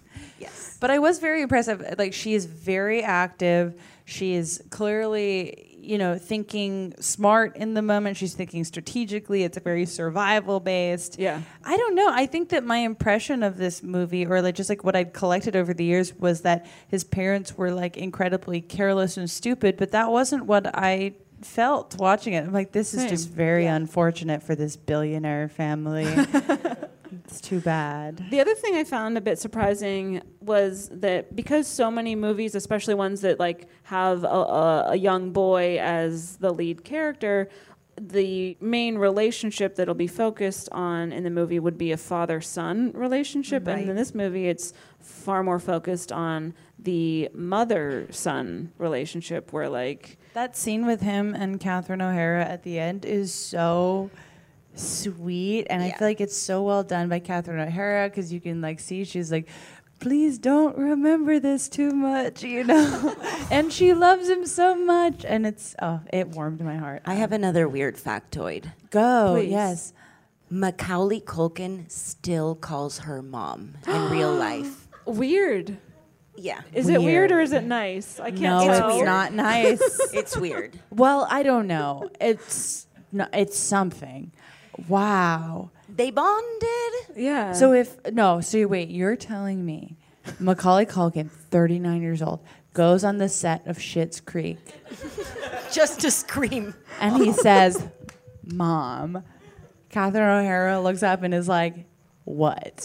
Yes. But I was very impressive. Like, she is very active. She is clearly, thinking smart in the moment. She's thinking strategically. It's a very survival based. Yeah. I don't know. I think that my impression of this movie, or like just like what I'd collected over the years, was that his parents were like incredibly careless and stupid, but that wasn't what I felt watching it. I'm like, this is just very unfortunate for this billionaire family. It's too bad. The other thing I found a bit surprising was that because so many movies, especially ones that like have a young boy as the lead character, the main relationship that'll be focused on in the movie would be a father-son relationship. Right. And in this movie, it's far more focused on the mother-son relationship where like... That scene with him and Catherine O'Hara at the end is so sweet, and I feel like it's so well done by Catherine O'Hara because you can like see she's like, please don't remember this too much, and she loves him so much, and it warmed my heart. I have another weird factoid. Go, Please. yes. Macaulay Culkin still calls her mom in real life. Weird. Yeah. Is it weird or is it nice? I can't No, tell. it's not nice. It's weird. Well, I don't know. It's something. Wow. They bonded. Yeah. So wait, you're telling me Macaulay Culkin, 39 years old, goes on the set of Schitt's Creek Just to scream. and he says, Mom. Catherine O'Hara looks up and is like, what?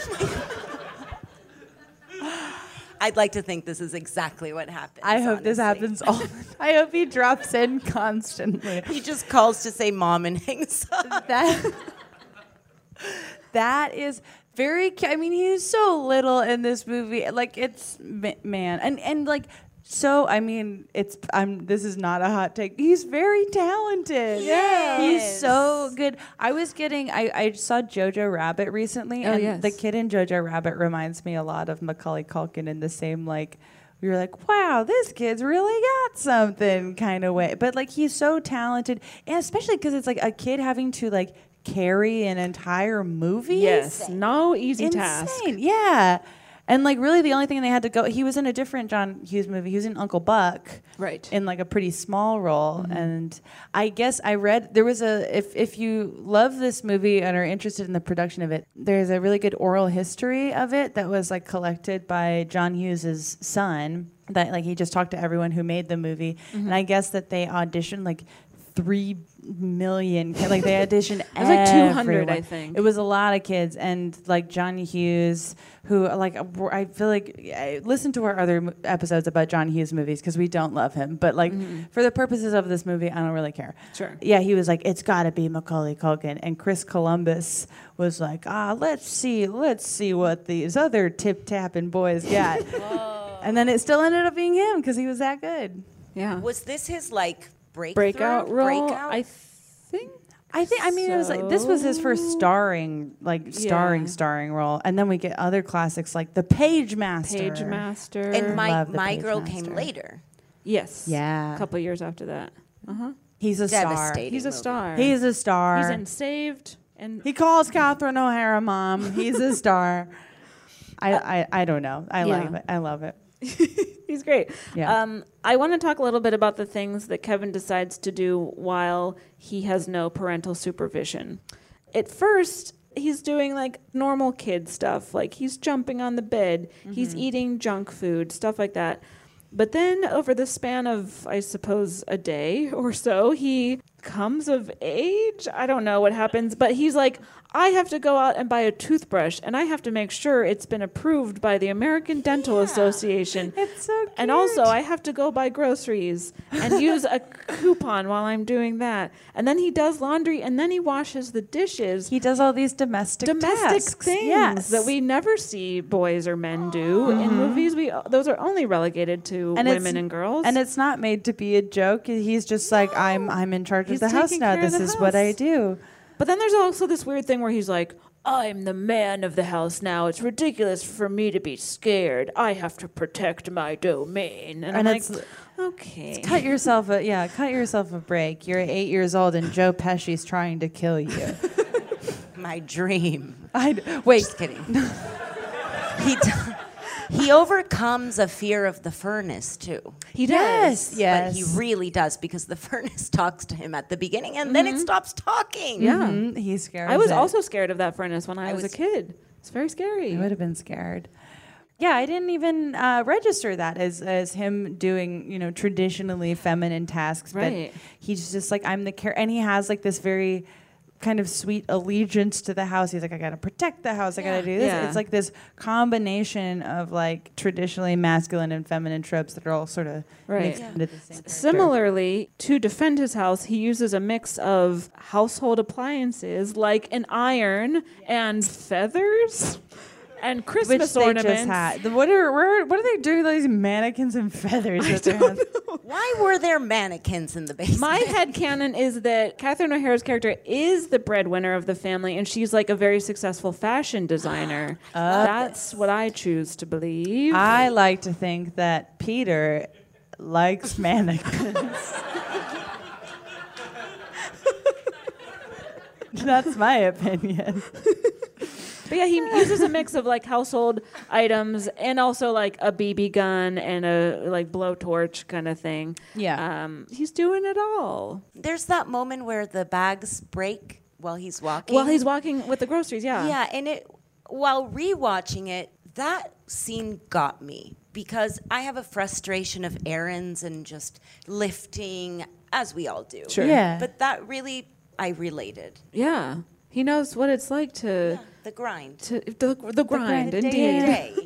I'd like to think this is exactly what happens. I hope this honestly. happens all. I hope he drops in constantly. He just calls to say mom and hangs up. That is very. I mean, he's so little in this movie. Like, it's man, and like. So I mean, this is not a hot take. He's very talented. Yes. He's so good. I saw Jojo Rabbit recently, and the kid in Jojo Rabbit reminds me a lot of Macaulay Culkin in the same like. We were like, wow, this kid's really got something kind of way. But like, he's so talented, and especially because it's like a kid having to like carry an entire movie. Yes, no easy task. Yeah. And like really the only thing they had to go, he was in a different John Hughes movie. He was in Uncle Buck. Right. In like a pretty small role. Mm-hmm. And I guess I read, there was if you love this movie and are interested in the production of it, there's a really good oral history of it that was like collected by John Hughes' son, that like he just talked to everyone who made the movie. Mm-hmm. And I guess that they auditioned like 3 million, like they auditioned it was like 200, I think. It was a lot of kids, and like John Hughes, who like I feel like I listened to our other episodes about John Hughes movies because we don't love him, but like for the purposes of this movie, I don't really care. Sure. Yeah, he was like, it's got to be Macaulay Culkin, and Chris Columbus was like, let's see what these other tip-tapping boys got, and then it still ended up being him because he was that good. Yeah. Was this his like breakout role? I think. I mean, it was like this was his first starring role, and then we get other classics like The Page Master. And My Girl came later. Yes. Yeah. A couple years after that. He's a star. He's a star. He's a star. He's in Saved, and he calls Catherine O'Hara mom. He's a star. I don't know. I like it. I love it. He's great. Yeah. I want to talk a little bit about the things that Kevin decides to do while he has no parental supervision. At first, he's doing like normal kid stuff, like he's jumping on the bed, he's eating junk food, stuff like that. But then over the span of, I suppose, a day or so, he comes of age. I don't know what happens, but he's like, I have to go out and buy a toothbrush, and I have to make sure it's been approved by the American Dental Association. It's so cute. And also, I have to go buy groceries and use a coupon while I'm doing that. And then he does laundry, and then he washes the dishes. He does all these domestic tasks. Things that we never see boys or men do in movies. Those are only relegated to women and girls. And it's not made to be a joke. He's just like, I'm in charge of the house now. This is what I do. But then there's also this weird thing where he's like, I'm the man of the house now. It's ridiculous for me to be scared. I have to protect my domain. And I'm like, okay. Cut yourself a break. You're 8 years old and Joe Pesci's trying to kill you. My dream. Wait. Just kidding. He overcomes a fear of the furnace too. He does. Yes. But he really does, because the furnace talks to him at the beginning and then it stops talking. Yeah. He's scared. I was also scared of that furnace when I was a kid. It's very scary. I would have been scared. Yeah, I didn't even register that as him doing, you know, traditionally feminine tasks. Right. But he's just like, I'm the and he has like this very kind of sweet allegiance to the house. He's like, I gotta protect the house. I gotta do this. Yeah. It's like this combination of like traditionally masculine and feminine tropes that are all sort of mixed into the same character. Similarly, to defend his house, he uses a mix of household appliances like an iron and feathers and Christmas Which ornaments. they just had. What are they doing with these mannequins and feathers? That they have? Why were there mannequins in the basement? My headcanon is that Catherine O'Hara's character is the breadwinner of the family, and she's like a very successful fashion designer. That's what I choose to believe. I like to think that Peter likes mannequins. That's my opinion. But yeah, he uses a mix of like household items and also like a BB gun and a like blowtorch kind of thing. Yeah. He's doing it all. There's that moment where the bags break while he's walking. While he's walking with the groceries, yeah. Yeah, and while rewatching it, that scene got me, because I have a frustration of errands and just lifting, as we all do. Sure. Yeah. But that really, I related. Yeah. He knows what it's like to... The grind. The grind, The indeed. day.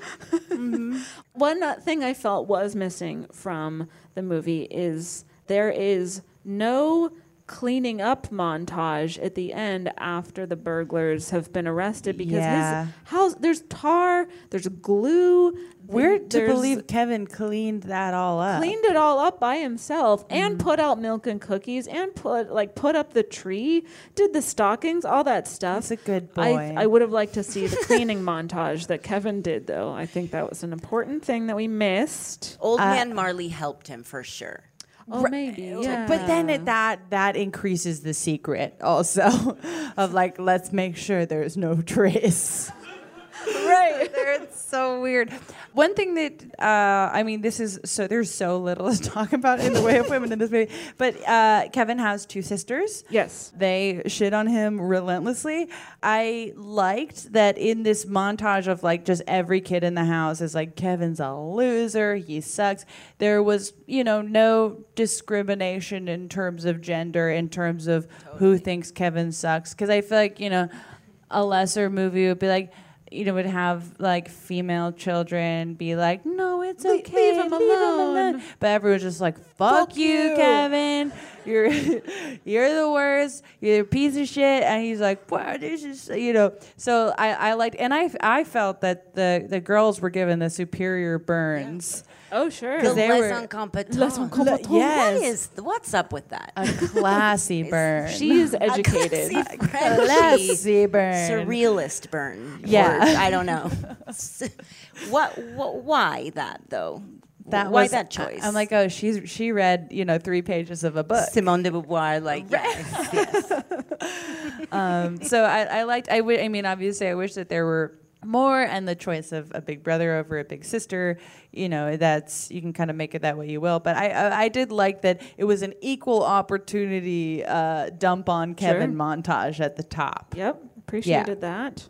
One thing I felt was missing from the movie is there is no cleaning up montage at the end after the burglars have been arrested, because his house, there's tar, there's glue. Weird to believe Kevin cleaned that all up. Cleaned it all up by himself and put out milk and cookies and put up the tree, did the stockings, all that stuff. He's a good boy. I would have liked to see the cleaning montage that Kevin did, though. I think that was an important thing that we missed. Old man Marley helped him for sure. Oh, maybe. Yeah. But then that increases the secret also of like, let's make sure there's no trace. Right. It's so weird. One thing that, I mean, there's so little to talk about in the way of women in this movie, but Kevin has two sisters. Yes. They shit on him relentlessly. I liked that in this montage of like just every kid in the house is like, Kevin's a loser, he sucks. There was, no discrimination in terms of gender, in terms of who thinks Kevin sucks. Because I feel like, a lesser movie would be like, would have like female children be like, no, it's okay, leave him alone. But everyone's just like, fuck you, Kevin. You're the worst. You're a piece of shit. And he's like, wow, this is, So I liked, and I felt that the girls were given the superior burns. Yeah. Oh, sure. The les incompetents. Yes. What's up with that? A classy burn. She's educated. A classy burn. Surrealist burn. Yeah. Or, I don't know. Why that, though? Why that choice? I'm like, oh, she read, 3 pages of a book. Simone de Beauvoir, like, yes. So I liked, obviously I wish that there were more, and the choice of a big brother over a big sister, that's, you can kind of make it that way you will. But I did like that it was an equal opportunity dump on Kevin montage at the top. Yep, appreciated that.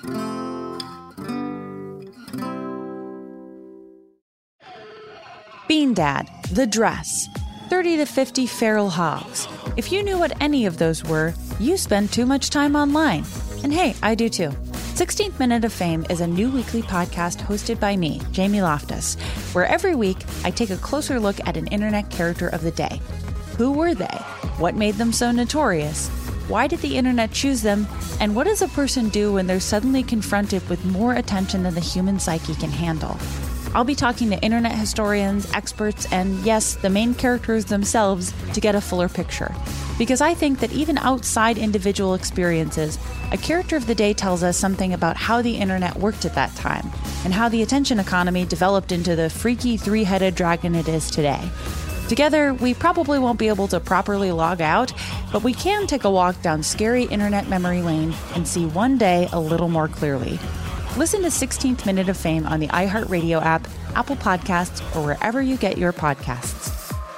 Bean Dad, The Dress, 30 to 50 Feral Hogs. If you knew what any of those were, you spend too much time online. And hey, I do too. 16th Minute of Fame is a new weekly podcast hosted by me, Jamie Loftus, where every week I take a closer look at an internet character of the day. Who were they? What made them so notorious? Why did the internet choose them? And what does a person do when they're suddenly confronted with more attention than the human psyche can handle? I'll be talking to internet historians, experts, and yes, the main characters themselves to get a fuller picture. Because I think that even outside individual experiences, a character of the day tells us something about how the internet worked at that time, and how the attention economy developed into the freaky three-headed dragon it is today. Together, we probably won't be able to properly log out, but we can take a walk down scary internet memory lane and see one day a little more clearly. Listen to 16th Minute of Fame on the iHeartRadio app, Apple Podcasts, or wherever you get your podcasts.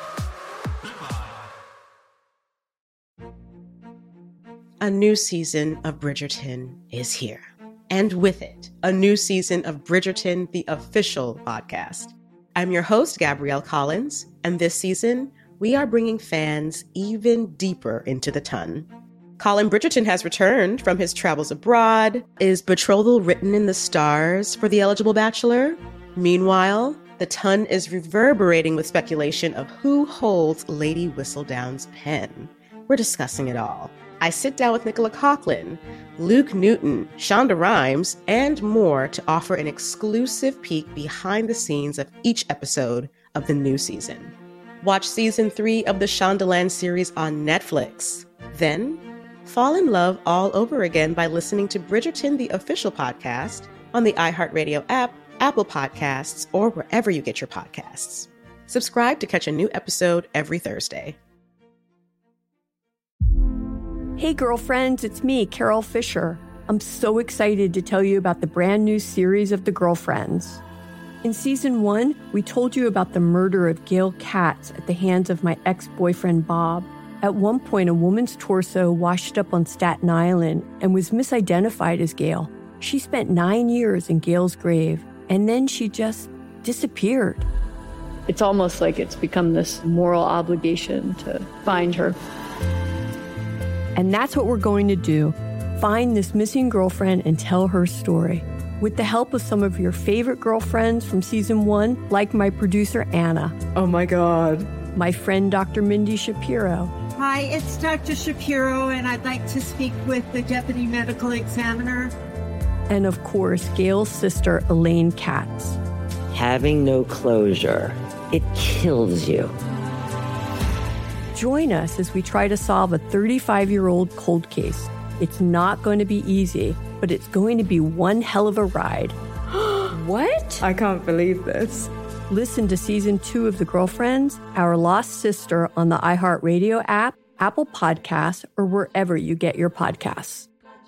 A new season of Bridgerton is here. And with it, a new season of Bridgerton, the official podcast. I'm your host, Gabrielle Collins, and this season, we are bringing fans even deeper into the ton. Colin Bridgerton has returned from his travels abroad. Is betrothal written in the stars for the eligible bachelor? Meanwhile, the ton is reverberating with speculation of who holds Lady Whistledown's pen. We're discussing it all. I sit down with Nicola Coughlan, Luke Newton, Shonda Rhimes, and more to offer an exclusive peek behind the scenes of each episode of the new season. Watch season 3 of the Shondaland series on Netflix. Then, fall in love all over again by listening to Bridgerton, the official podcast, on the iHeartRadio app, Apple Podcasts, or wherever you get your podcasts. Subscribe to catch a new episode every Thursday. Hey girlfriends, it's me, Carol Fisher. I'm so excited to tell you about the brand new series of The Girlfriends. In season 1, we told you about the murder of Gail Katz at the hands of my ex-boyfriend Bob. At one point, a woman's torso washed up on Staten Island and was misidentified as Gail. She spent 9 years in Gail's grave, and then she just disappeared. It's almost like it's become this moral obligation to find her. And that's what we're going to do. Find this missing girlfriend and tell her story. With the help of some of your favorite girlfriends from season 1, like my producer Anna. Oh my God. My friend Dr. Mindy Shapiro. Hi, it's Dr. Shapiro, and I'd like to speak with the Deputy Medical Examiner. And of course, Gail's sister, Elaine Katz. Having no closure, it kills you. Join us as we try to solve a 35-year-old cold case. It's not going to be easy, but it's going to be one hell of a ride. What? I can't believe this. Listen to season 2 of The Girlfriends, Our Lost Sister on the iHeartRadio app, Apple Podcasts, or wherever you get your podcasts.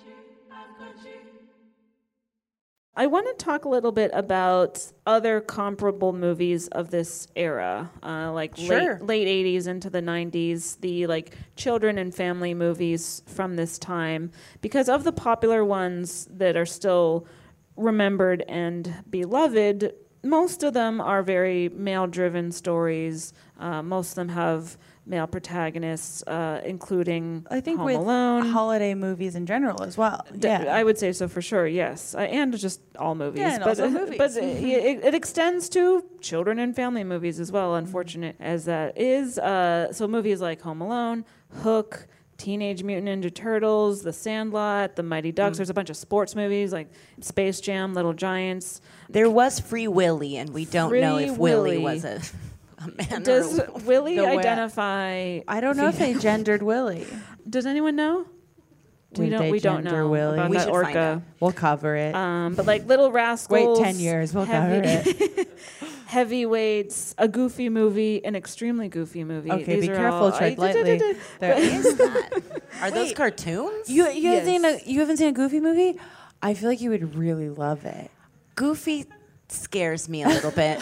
I want to talk a little bit about other comparable movies of this era, late 80s into the 90s, the like children and family movies from this time. Because of the popular ones that are still remembered and beloved, most of them are very male-driven stories. Most of them have male protagonists, including I think Home with Alone. holiday movies in general as well. I would say so for sure, yes. And just all movies. Yeah, and also movies. But it extends to children and family movies as well, unfortunate as that is. So movies like Home Alone, Hook, Teenage Mutant Ninja Turtles, The Sandlot, The Mighty Ducks. There's a bunch of sports movies like Space Jam, Little Giants. There was Free Willy, and we don't know if Willy was a man. Does or Willy identify? I don't know if they gendered Willy. Does anyone know? We don't know Willy? about We that should find orca. out. We'll cover it. But like Little Rascals. Wait 10 years, we'll cover it. Heavyweights, a goofy movie, an extremely goofy movie. Okay, These be are careful, all, tread lightly. What is that? Are those cartoons? You haven't seen a Goofy movie? I feel like you would really love it. Goofy scares me a little bit.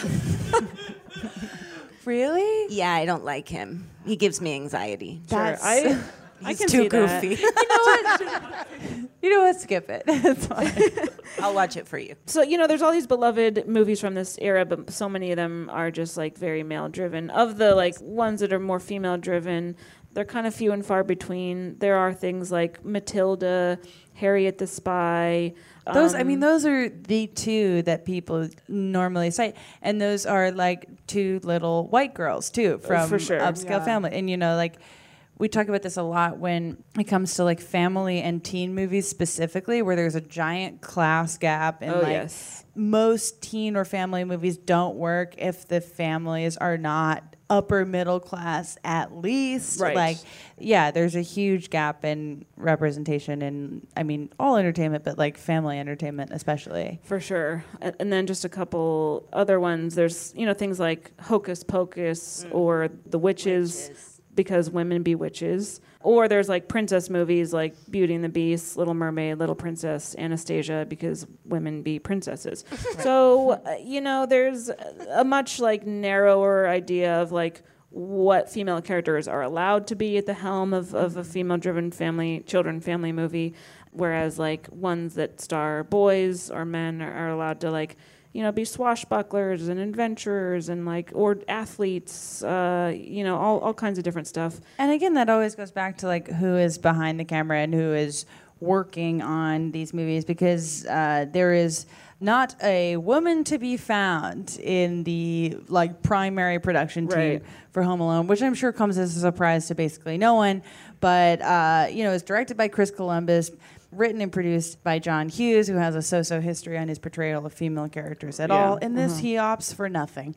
Really? Yeah, I don't like him. He gives me anxiety. I can too see goofy. You know what? Skip it. It's fine. I'll watch it for you. So, there's all these beloved movies from this era, but so many of them are just like very male driven. Of the like ones that are more female driven, they're kind of few and far between. There are things like Matilda, Harriet the Spy. Those are the two that people normally cite, and those are like two little white girls too from for sure. upscale family. And we talk about this a lot when it comes to like family and teen movies specifically, where there's a giant class gap, and most teen or family movies don't work if the families are not upper middle class at least. Right. There's a huge gap in representation in, all entertainment, but like family entertainment especially. For sure. And then just a couple other ones. There's, things like Hocus Pocus or The Witches. because women be witches. Or there's like princess movies like Beauty and the Beast, Little Mermaid, Little Princess, Anastasia, because women be princesses. So, there's a much like narrower idea of like what female characters are allowed to be at the helm of a female-driven family movie, whereas like ones that star boys or men are allowed to like, be swashbucklers and adventurers and like, or athletes, all kinds of different stuff. And again, that always goes back to like who is behind the camera and who is working on these movies, because there is not a woman to be found in the like primary production team for Home Alone, which I'm sure comes as a surprise to basically no one. But it's directed by Chris Columbus, written and produced by John Hughes, who has a so-so history on his portrayal of female characters at all. In this, he opts for nothing.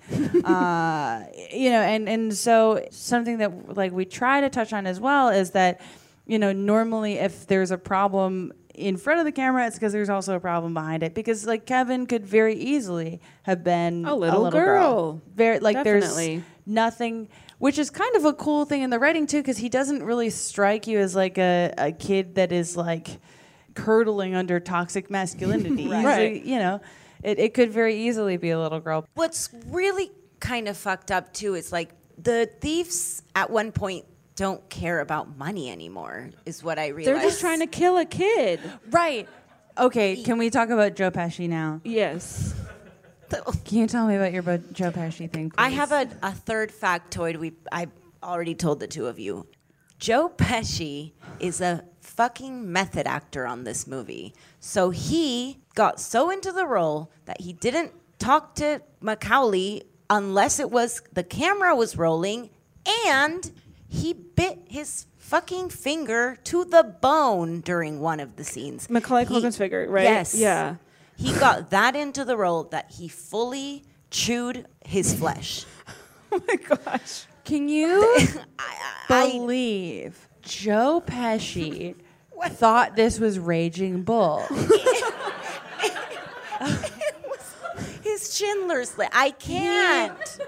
And so something that like we try to touch on as well is that, normally if there's a problem in front of the camera, it's because there's also a problem behind it. Because like Kevin could very easily have been a little girl. Very like Definitely. There's nothing, which is kind of a cool thing in the writing too, because he doesn't really strike you as like a kid that is like curdling under toxic masculinity. Right. Like, it could very easily be a little girl. What's really kind of fucked up too is like the thieves at one point don't care about money anymore, is what I realized. They're just trying to kill a kid. Right. Okay, can we talk about Joe Pesci now? Yes. Can you tell me about your Joe Pesci thing, please? I have a third factoid I already told the two of you. Joe Pesci is a fucking method actor on this movie. So he got so into the role that he didn't talk to Macaulay unless the camera was rolling, and he bit his fucking finger to the bone during one of the scenes. Macaulay Culkin's finger, right? Yes. Yeah. He got that into the role that he fully chewed his flesh. Oh my gosh. Can you believe Joe Pesci thought this was Raging Bull? His Schindler's List. I can't.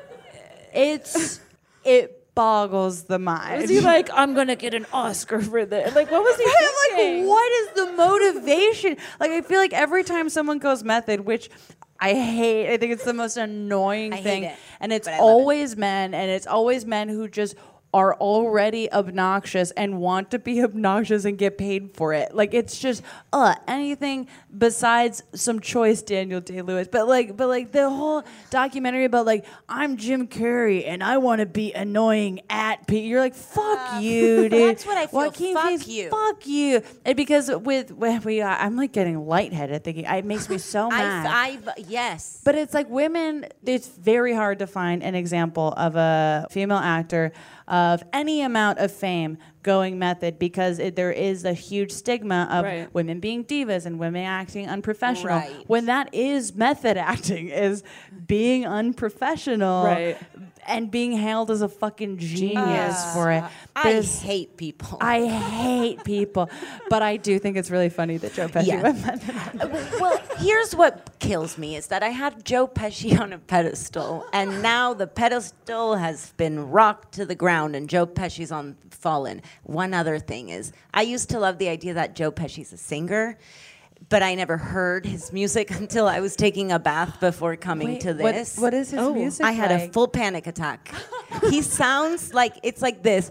It boggles the mind. Was he like, I'm gonna get an Oscar for this? Like, what was he thinking? Like, what is the motivation? Like, I feel like every time someone goes method, which I hate, I think it's the most annoying thing. Hate it, and it's always men, and it's always men who just are already obnoxious and want to be obnoxious and get paid for it. Like, it's just anything besides some choice Daniel Day-Lewis. But like the whole documentary about like, I'm Jim Carrey and I want to be annoying at people. You're like, fuck you, dude. That's what I feel. Joaquin Fuck Phoenix, you. Fuck you. And because I'm like getting lightheaded thinking, it makes me so mad. Yes. But it's like women, it's very hard to find an example of a female actor of any amount of fame going method, because there is a huge stigma of women being divas and women acting unprofessional. Right. When that is method acting, is being unprofessional and being hailed as a fucking genius for it. I hate people. I hate people. But I do think it's really funny that Joe Pesci went method acting. Well, here's what kills me is that I had Joe Pesci on a pedestal, and now the pedestal has been rocked to the ground and Joe Pesci's on fallen. One other thing is, I used to love the idea that Joe Pesci's a singer, but I never heard his music until I was taking a bath before coming to this. What is his music I had a full panic attack. He sounds like, it's like this.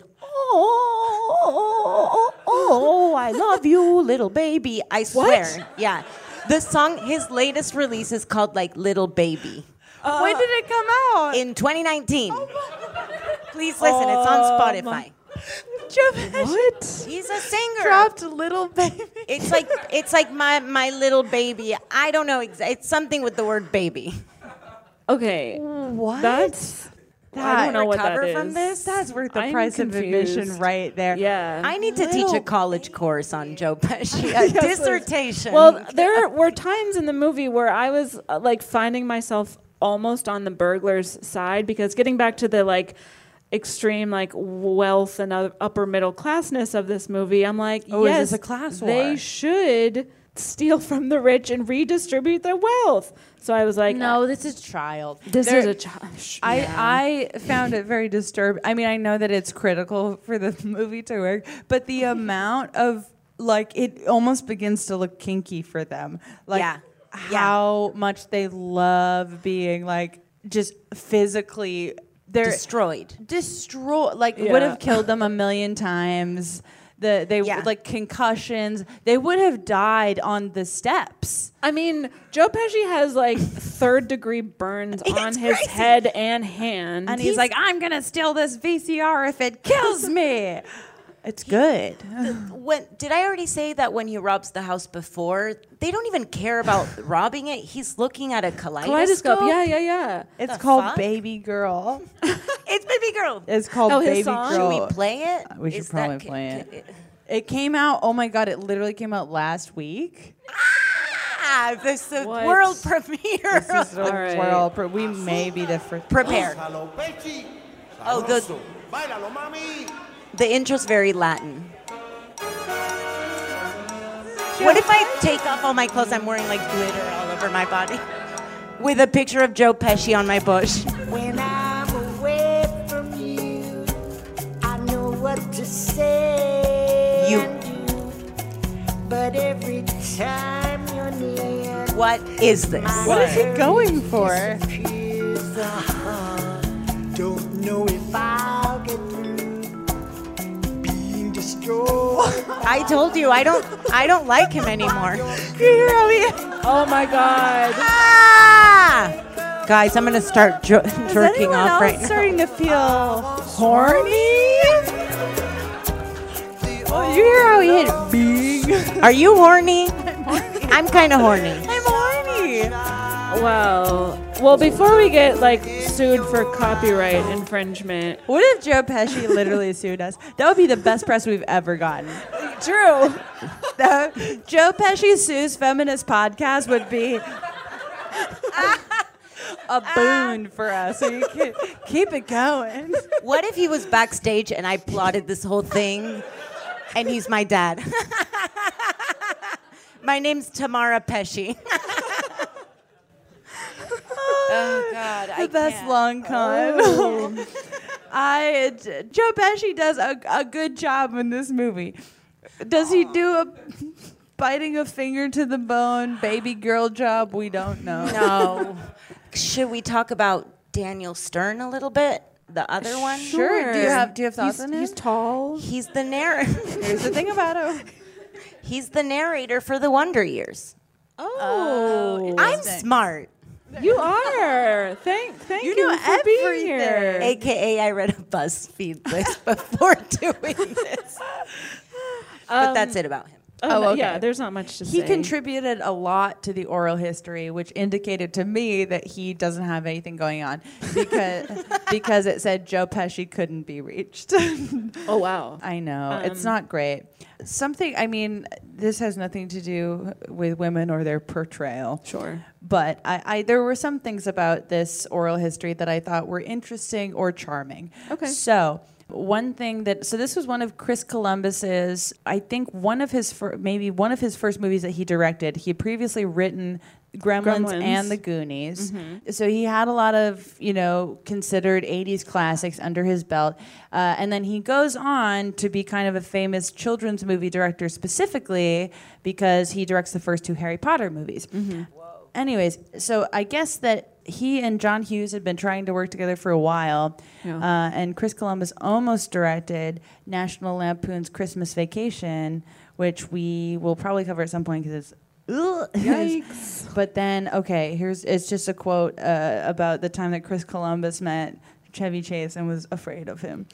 Oh, I love you, little baby. I swear. What? Yeah. The song, his latest release is called like Little Baby. When did it come out? In 2019. Please listen, it's on Spotify. Joe Pesci. What? He's a singer. Dropped Little Baby. It's like my little baby. I don't know. It's something with the word baby. Okay. What? I don't know what that is. From this? That's worth the price of admission right there. Yeah. I need to teach a college course on Joe Pesci. A dissertation. Well, there were times in the movie where I was like finding myself almost on the burglar's side, because getting back to the like extreme like wealth and upper middle classness of this movie, I'm like, yes, is this a class war? They should steal from the rich and redistribute their wealth. So I was like, no, this is child. This is a child. I found it very disturbing. I mean, I know that it's critical for the movie to work, but the amount of, like, it almost begins to look kinky for them. Like, how much they love being, like, just physically... They're destroyed. Like, would have killed them a million times. Like concussions. They would have died on the steps. I mean, Joe Pesci has like 3rd-degree burns on his head and hand. And he's like, I'm going to steal this VCR if it kills me. It's good. Did I already say that when he robs the house before, they don't even care about robbing it? He's looking at a kaleidoscope. Yeah. It's called Baby Girl. It's Baby Girl. It's called Baby song? Girl. Should we play it? We should probably play it. It came out, oh my God, it literally came out last week. This is the world premiere. This is the world premiere. We may be the first. Prepare. Oh, the intro's very Latin. What if I take off all my clothes? I'm wearing like glitter all over my body with a picture of Joe Pesci on my bush. When I'm away from you, I know what to say. But every time you're near, what is this? What is he going for? Don't know if I'll get through. Destroyed. I told you I don't like him anymore. Oh my God. Guys, I'm gonna start jerking off right now. Starting to feel horny? Oh, you hear how he hit bing? Are you horny? I'm kind of horny. I'm horny. Well, before we get like sued for copyright infringement. What if Joe Pesci literally sued us? That would be the best press we've ever gotten. True. Joe Pesci sues feminist podcast would be a boon for us. So you can keep it going. What if he was backstage and I plotted this whole thing and he's my dad? My name's Tamara Pesci. Oh God! The best long con. Oh. Joe Pesci does a good job in this movie. Does he do a biting a finger to the bone baby girl job? We don't know. No. Should we talk about Daniel Stern a little bit? The other one? Sure. Do you have thoughts on him? He's tall. He's the narrator. Here's the thing about him. He's the narrator for The Wonder Years. Oh, I'm smart. You are. Thank you for being here. AKA, I read a BuzzFeed list before doing this. But that's it about him. Okay. Yeah, there's not much to say. He contributed a lot to the oral history, which indicated to me that he doesn't have anything going on because it said Joe Pesci couldn't be reached. Oh, wow. I know. It's not great. This has nothing to do with women or their portrayal. Sure. But there were some things about this oral history that I thought were interesting or charming. Okay. So this was one of Chris Columbus's, I think one of his first movies that he directed. He had previously written Gremlins and The Goonies. Mm-hmm. So he had a lot of, considered 80s classics under his belt. And then he goes on to be kind of a famous children's movie director specifically because he directs the first 2 Harry Potter movies. Mm-hmm. Anyways, so I guess that he and John Hughes had been trying to work together for a while. Yeah. And Chris Columbus almost directed National Lampoon's Christmas Vacation, which we will probably cover at some point because it's yikes. But then, it's just a quote about the time that Chris Columbus met Chevy Chase and was afraid of him.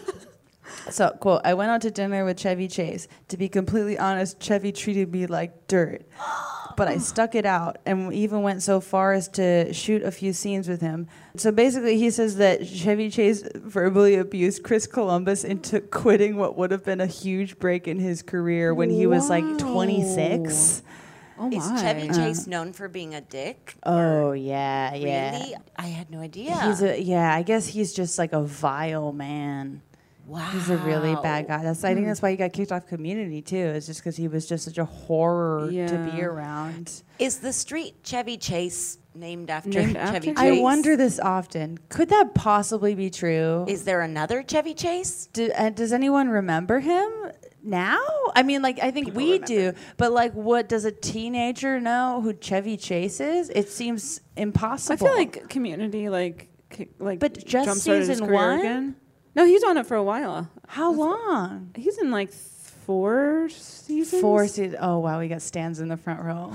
So, quote, I went out to dinner with Chevy Chase. To be completely honest, Chevy treated me like dirt. But I stuck it out and even went so far as to shoot a few scenes with him. So basically he says that Chevy Chase verbally abused Chris Columbus into quitting what would have been a huge break in his career when he was like 26. Oh my. Is Chevy Chase known for being a dick? Oh, yeah. Really? I had no idea. I guess he's just like a vile man. Wow. He's a really bad guy. I think that's why he got kicked off Community, too. It's just because he was just such a horror to be around. Is the street Chevy Chase named after Chevy Chase? I wonder this often. Could that possibly be true? Is there another Chevy Chase? Does anyone remember him now? I mean, like, I think People we remember. do. But, like, what does a teenager know who Chevy Chase is? It seems impossible. I feel like Community, but just jump-started his season career 1? Again. No, he's on it for a while. How long? He's in like 4 seasons. 4 seasons. Oh, wow. We got Stans in the front row.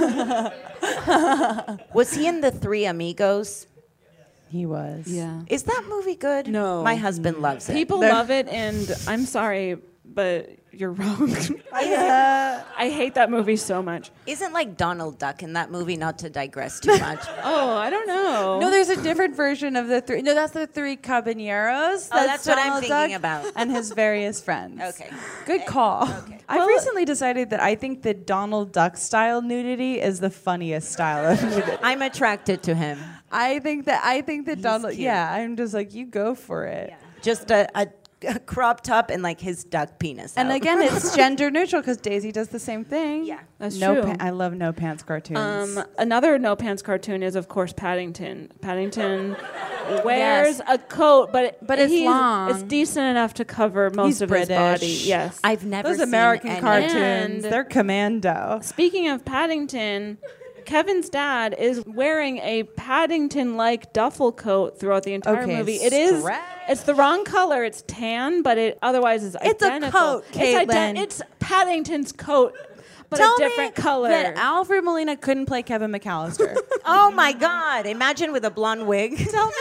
Was he in the Three Amigos? He was. Yeah. Is that movie good? No. My husband loves it. People love it, and I'm sorry, but you're wrong. I hate that movie so much. Isn't like Donald Duck in that movie? Not to digress too much. Oh, I don't know. No, there's a different version of the three. No, that's the Three Caballeros. That's what I'm Donald thinking Duck about. And his various friends. Okay. Good call. Okay. I've recently decided that I think the Donald Duck style nudity is the funniest style of nudity. I'm attracted to him. I think that Donald. cute. Yeah, I'm just like, you go for it. Yeah. Just a crop top and like his duck penis. And out. again, it's gender neutral because Daisy does the same thing. Yeah. That's no true. I love no pants cartoons. Another no pants cartoon is, of course, Paddington. Paddington wears a coat, but it's long. It's decent enough to cover most of his body. Yes. I've never Those seen American any. cartoons, And- they're commando. Speaking of Paddington, Kevin's dad is wearing a Paddington-like duffel coat throughout the entire Okay, movie. It is. stretch. It's the wrong color. It's tan, but it otherwise is It's a identical. coat, Caitlin. It's Paddington's coat, but Tell a different me color. that Alfred Molina couldn't play Kevin McAllister. Oh my God! Imagine with a blonde wig.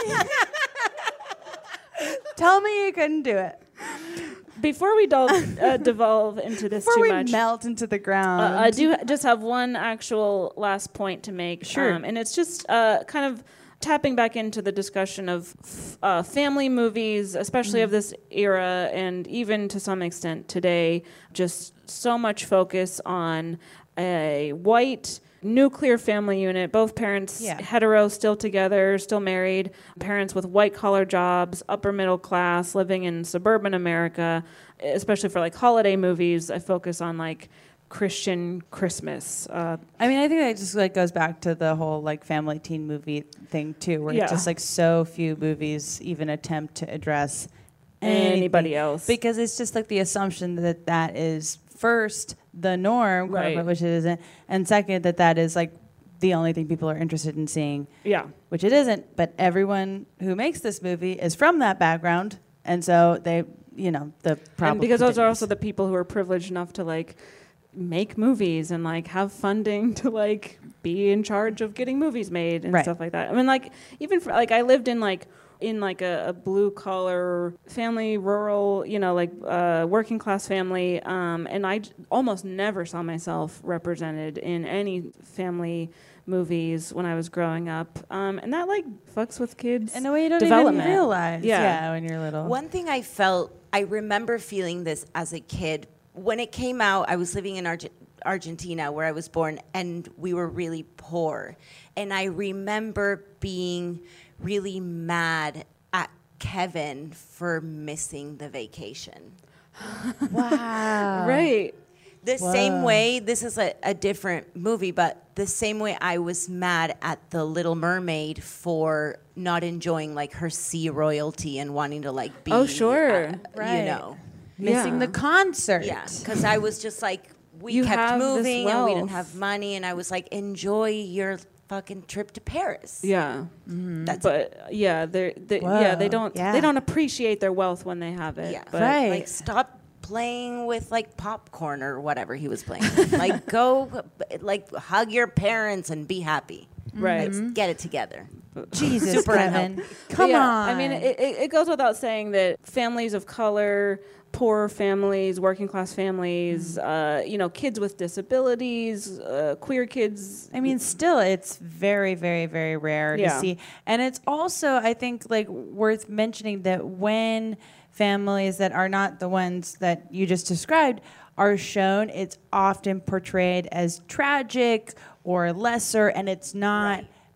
Tell me you couldn't do it. Before we devolve into this Before too we much, melt into the ground. I do just have one actual last point to make. Sure. And it's just kind of tapping back into the discussion of family movies, especially of this era, and even to some extent today, just so much focus on a white nuclear family unit, both parents hetero, still together, still married, parents with white-collar jobs, upper middle class, living in suburban America, especially for like holiday movies. I focus on like Christian Christmas. I mean, I think that just like goes back to the whole like family teen movie thing too, where it's just like so few movies even attempt to address anybody else, because it's just like the assumption that that is first the norm, Right. which it isn't, and second that is like the only thing people are interested in seeing. Yeah. Which it isn't, but everyone who makes this movie is from that background, and so they, the problem. And because those are also the people who are privileged enough to like make movies and like have funding to like be in charge of getting movies made and stuff like that. I mean, like even for like I lived in a blue collar family, rural, working class family, and I almost never saw myself represented in any family movies when I was growing up, and that like fucks with kids in a way you don't development. even realize. Yeah, when you're little. One thing I remember feeling this as a kid. When it came out, I was living in Argentina, where I was born, and we were really poor. And I remember being really mad at Kevin for missing the vacation. Wow. Right. The same way, this is a different movie, but the same way I was mad at The Little Mermaid for not enjoying like her sea royalty and wanting to like be, Right. Missing the concert. Yeah, because I was just like, we You kept have this moving and we didn't wealth. have money, and I was like, enjoy your fucking trip to Paris. Yeah. That's they don't appreciate their wealth when they have it. Yeah, But like stop playing with like popcorn or whatever he was playing. Like go, like hug your parents and be happy. Right. Like, get it together. Jesus, Super Kevin. unhealthy. Come on. I mean, it goes without saying that families of color, poor families, working class families, kids with disabilities, queer kids. I mean, still, it's very, very, very rare to see. And it's also, I think, like worth mentioning that when families that are not the ones that you just described are shown, it's often portrayed as tragic or lesser, and it's not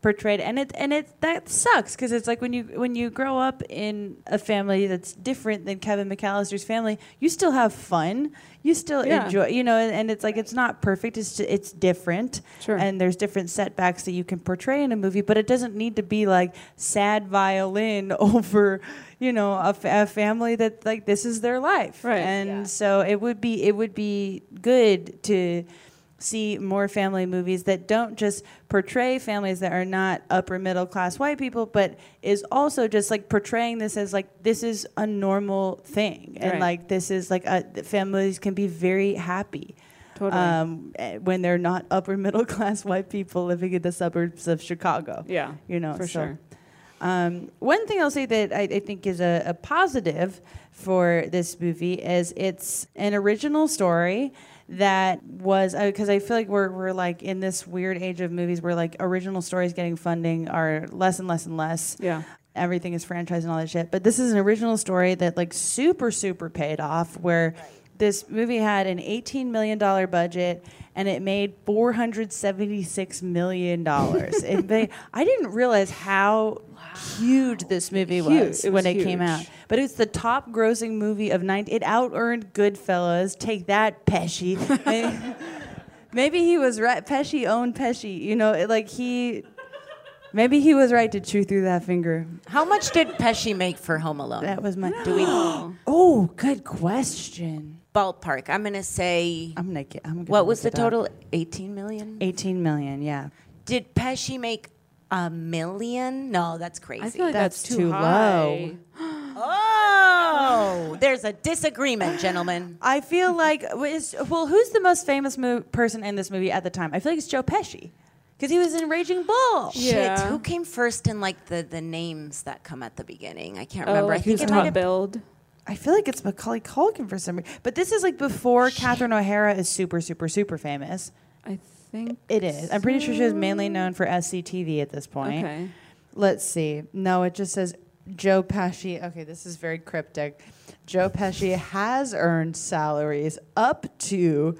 portrayed, and it that sucks because it's like when you grow up in a family that's different than Kevin McAllister's family, you still have fun, you still enjoy, and it's like it's not perfect, it's different, and there's different setbacks that you can portray in a movie, but it doesn't need to be like sad violin over a family that like this is their life, right? And so it would be good to see more family movies that don't just portray families that are not upper middle class white people, but is also just like portraying this as like this is a normal thing, and like this is like families can be very happy. Totally. When they're not upper middle class white people living in the suburbs of Chicago. Yeah, for sure. One thing I'll say that I think is a positive for this movie is it's an original story that was, because I feel like we're like in this weird age of movies where like original stories getting funding are less and less and less. Yeah. Everything is franchised and all that shit. But this is an original story that like super, super paid off, where this movie had an $18 million budget and it made $476 million. I didn't realize how huge this movie was when it came out. But it's the top grossing movie of 90. It out-earned Goodfellas. Take that, Pesci. Maybe he was right. Pesci owned Pesci. Maybe he was right to chew through that finger. How much did Pesci make for Home Alone? That was my... Do we know? Oh, good question. Ballpark. I'm going to say... what was the total? 18 million? 18 million, yeah. Did Pesci make $1 million? No, that's crazy. I feel like that's too low. Oh, there's a disagreement, gentlemen. I feel like... who's the most famous person in this movie at the time? I feel like it's Joe Pesci. Because he was in Raging Bull. Shit, who came first in like the names that come at the beginning? I can't remember. I think it might have billed. I feel like it's Macaulay Culkin for some reason. But this is like before Catherine O'Hara is super, super, super famous. I think it is. I'm pretty sure she was mainly known for SCTV at this point. Okay. Let's see. No, it just says Joe Pesci. Okay, this is very cryptic. Joe Pesci has earned salaries up to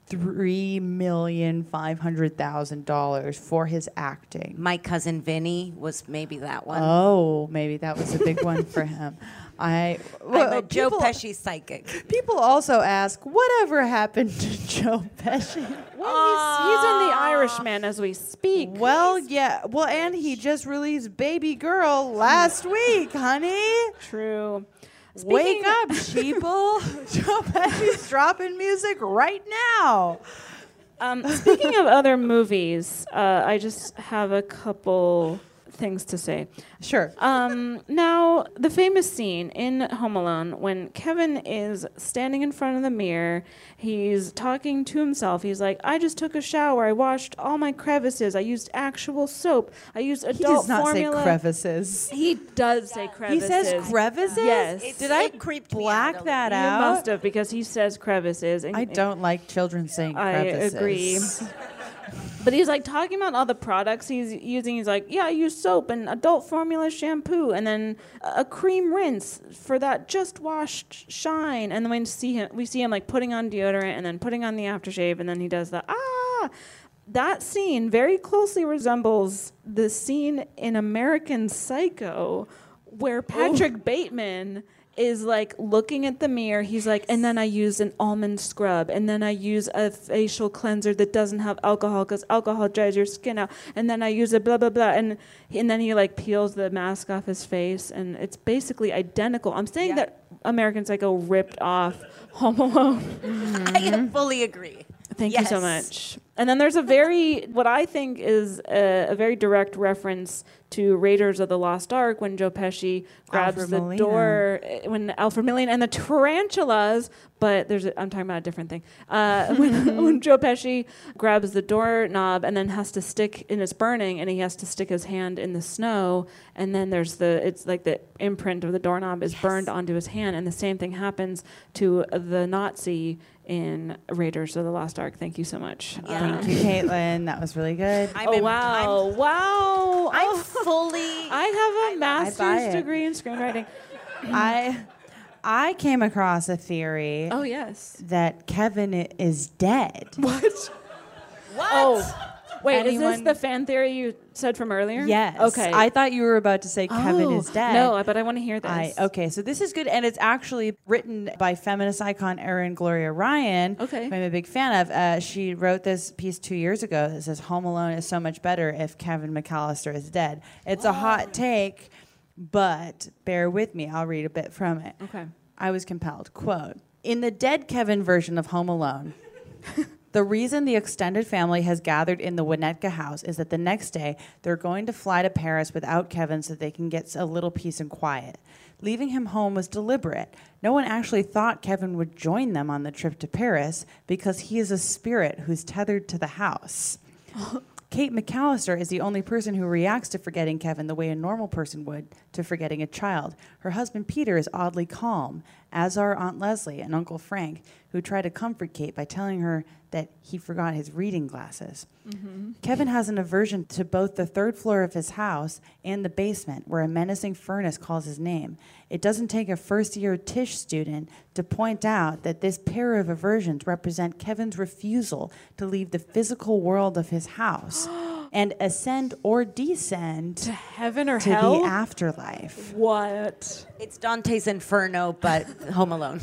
$3,500,000 for his acting. My Cousin Vinny was maybe that one. Oh, maybe that was a big one for him. I'm a Joe Pesci psychic. People also ask, whatever happened to Joe Pesci? Well, he's in The Irishman as we speak. Well, yeah. Well, and he just released Baby Girl last week, honey. True. Wake up, sheeple. Joe Pesci's dropping music right now. Speaking of other movies, I just have a couple things to say. Sure. Now, the famous scene in Home Alone when Kevin is standing in front of the mirror, he's talking to himself. He's like, I just took a shower. I washed all my crevices. I used actual soap. I used adult formula. He does not say crevices. He does say crevices. He says crevices? Yes. Did I black that out? You must have, because he says crevices. I don't like children saying crevices. I agree. But he's like talking about all the products he's using. He's like, yeah, I use soap and adult formula shampoo and then a cream rinse for that just washed shine. And then we see him like putting on deodorant and then putting on the aftershave, and then he does the That scene very closely resembles the scene in American Psycho where Patrick Bateman is like looking at the mirror. He's like, and then I use an almond scrub, and then I use a facial cleanser that doesn't have alcohol because alcohol dries your skin out, and then I use a blah blah blah, and then he like peels the mask off his face, and it's basically identical. I'm saying that American Psycho ripped off Home Alone. Mm-hmm. I fully agree. Thank you so much. And then there's what I think is a very direct reference to Raiders of the Lost Ark when Joe Pesci grabs the door, when Alfred Molina and the tarantulas, but I'm talking about a different thing. When Joe Pesci grabs the doorknob and then has to it's burning, and he has to stick his hand in the snow, and then it's like the imprint of the doorknob is burned onto his hand, and the same thing happens to the Nazi in Raiders of the Lost Ark. Thank you so much. Yeah. Thank you, Caitlin. That was really good. Wow. I'm fully... I have a master's degree in screenwriting. I came across a theory. Oh, yes. That Kevin is dead. What? What? Wait, is this the fan theory you said from earlier? Yes. Okay. I thought you were about to say Kevin is dead. No, but I want to hear this. Okay, so this is good, and it's actually written by feminist icon Erin Gloria Ryan, who I'm a big fan of. She wrote this piece 2 years ago that says, Home Alone is so much better if Kevin McAllister is dead. It's a hot take, but bear with me. I'll read a bit from it. Okay. I was compelled. Quote, in the dead Kevin version of Home Alone, the reason the extended family has gathered in the Winnetka house is that the next day they're going to fly to Paris without Kevin so they can get a little peace and quiet. Leaving him home was deliberate. No one actually thought Kevin would join them on the trip to Paris because he is a spirit who's tethered to the house. Kate McAllister is the only person who reacts to forgetting Kevin the way a normal person would to forgetting a child. Her husband Peter is oddly calm, as are Aunt Leslie and Uncle Frank, who try to comfort Kate by telling her that he forgot his reading glasses. Mm-hmm. Kevin has an aversion to both the third floor of his house and the basement, where a menacing furnace calls his name. It doesn't take a first-year Tisch student to point out that this pair of aversions represent Kevin's refusal to leave the physical world of his house and ascend or descend to heaven or to hell? the afterlife. What? It's Dante's Inferno, but Home Alone.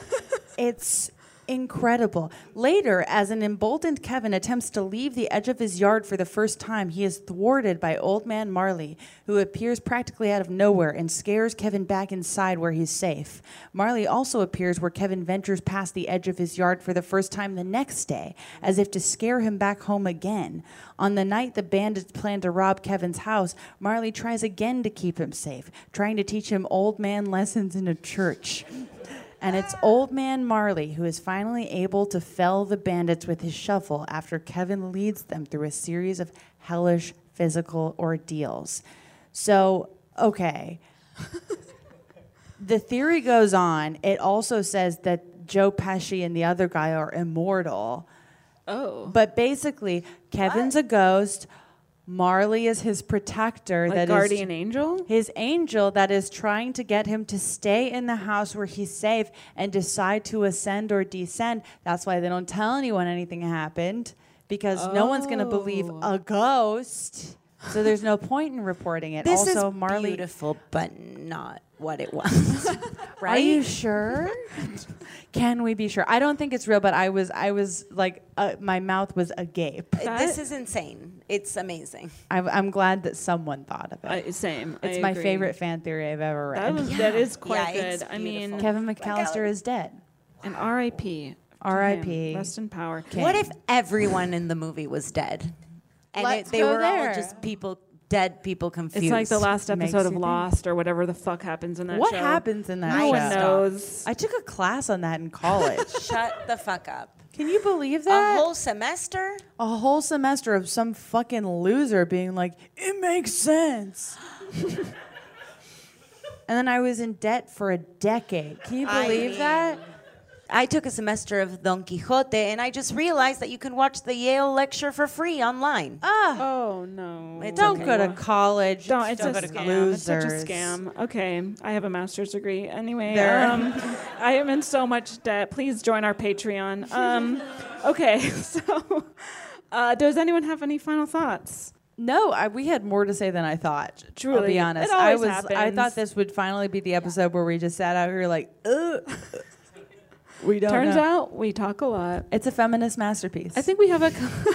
It's incredible. Later, as an emboldened Kevin attempts to leave the edge of his yard for the first time, he is thwarted by Old Man Marley, who appears practically out of nowhere and scares Kevin back inside where he's safe. Marley also appears where Kevin ventures past the edge of his yard for the first time the next day, as if to scare him back home again. On the night the bandits plan to rob Kevin's house, Marley tries again to keep him safe, trying to teach him old man lessons in a church. And it's Old Man Marley who is finally able to fell the bandits with his shovel after Kevin leads them through a series of hellish physical ordeals. So, okay. The theory goes on. It also says that Joe Pesci and the other guy are immortal. Oh. But basically, Kevin's a ghost. Marley is his protector. Like that guardian is angel? His angel that is trying to get him to stay in the house where he's safe and decide to ascend or descend. That's why they don't tell anyone anything happened, because no one's going to believe a ghost. So there's no point in reporting it. This also, is Marley, beautiful, but not what it was. Right? Are you sure? Can we be sure? I don't think it's real, but I was like, my mouth was agape. This is insane. It's amazing. I'm glad that someone thought of it. Same. It's I my agree. favorite fan theory I've ever read. That is quite it's good. I mean, Kevin McAllister is dead. And R.I.P. R.I.P. Rest in power. What if everyone in the movie was dead? And Let's they go were there. all just dead people confused. It's like the last Makes episode of you think. Lost or whatever the fuck happens in that What show. happens in that No show? one knows. I took a class on that in college. Shut the fuck up. Can you believe A that? whole semester? A whole semester of some fucking loser being like, it makes sense. And then I was in debt for a decade. Can you believe that? I took a semester of Don Quixote, and I just realized that you can watch the Yale lecture for free online. Oh no! Don't go to college. Don't. It's a Don't go to scam. losers. It's such a scam. Okay, I have a master's degree. Anyway, There. I am in so much debt. Please join our Patreon. Okay, so does anyone have any final thoughts? No, we had more to say than I thought. I'll Truly. be honest. It always I happens. thought this would finally be the episode where we just sat out here like, ugh. We don't Turns know. out we talk a lot. It's a feminist masterpiece. I think we have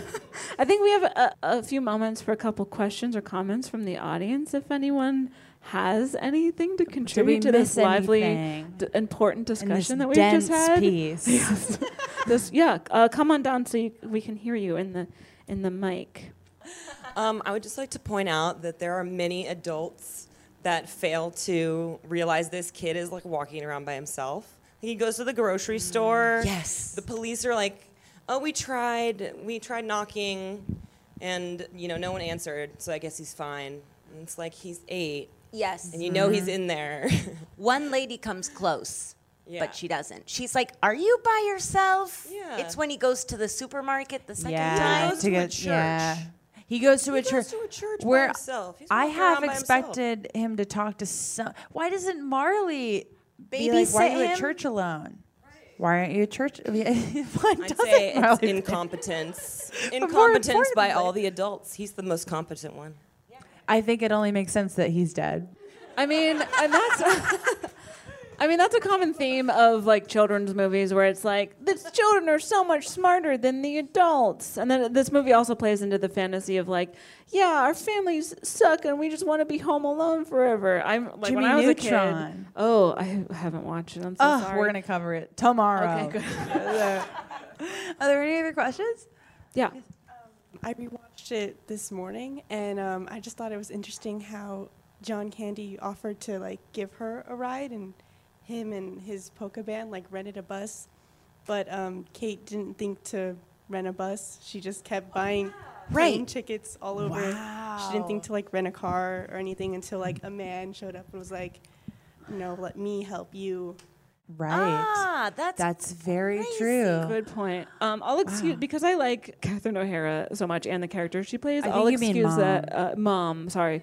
a few moments for a couple questions or comments from the audience. If anyone has anything to contribute to this miss lively, anything important discussion that we've dense just had, piece. Yes. Come on down so we can hear you in the mic. I would just like to point out that there are many adults that fail to realize this kid is like walking around by himself. He goes to the grocery store. Yes. The police are like, "Oh, we tried knocking, and no one answered. So I guess he's fine." And it's like he's 8. Yes. And he's in there. One lady comes close, Yeah. but she doesn't. She's like, "Are you by yourself?" Yeah. It's when he goes to the supermarket the second Yeah, time. goes to a church. Yeah. He goes to a He church. goes to a church by where himself. He's I walking have around by himself. expected him to talk to some. Why doesn't Marley be like, why are you Babysit at him? church alone? Why aren't you a church? I'd say it's incompetence. Incompetence by all the adults. He's the most competent one. I think it only makes sense that he's dead. I mean, and that's a common theme of like children's movies where it's like the children are so much smarter than the adults, and then this movie also plays into the fantasy of like, yeah, our families suck and we just want to be home alone forever. I'm like Jimmy when I was Neutron. a kid. Oh, I haven't watched it. I'm so sorry. We're gonna cover it tomorrow. Okay, good. Are there any other questions? Yeah. I rewatched it this morning, and I just thought it was interesting how John Candy offered to like give her a ride, and him and his polka band like rented a bus, but Kate didn't think to rent a bus. She just kept buying plane tickets all over. She didn't think to like rent a car or anything until like a man showed up and was like, let me help you. Right. That's very true. Good point. I'll excuse because I like Catherine O'Hara so much and the character she plays. I think I'll you mean excuse Mom. that. Mom, sorry.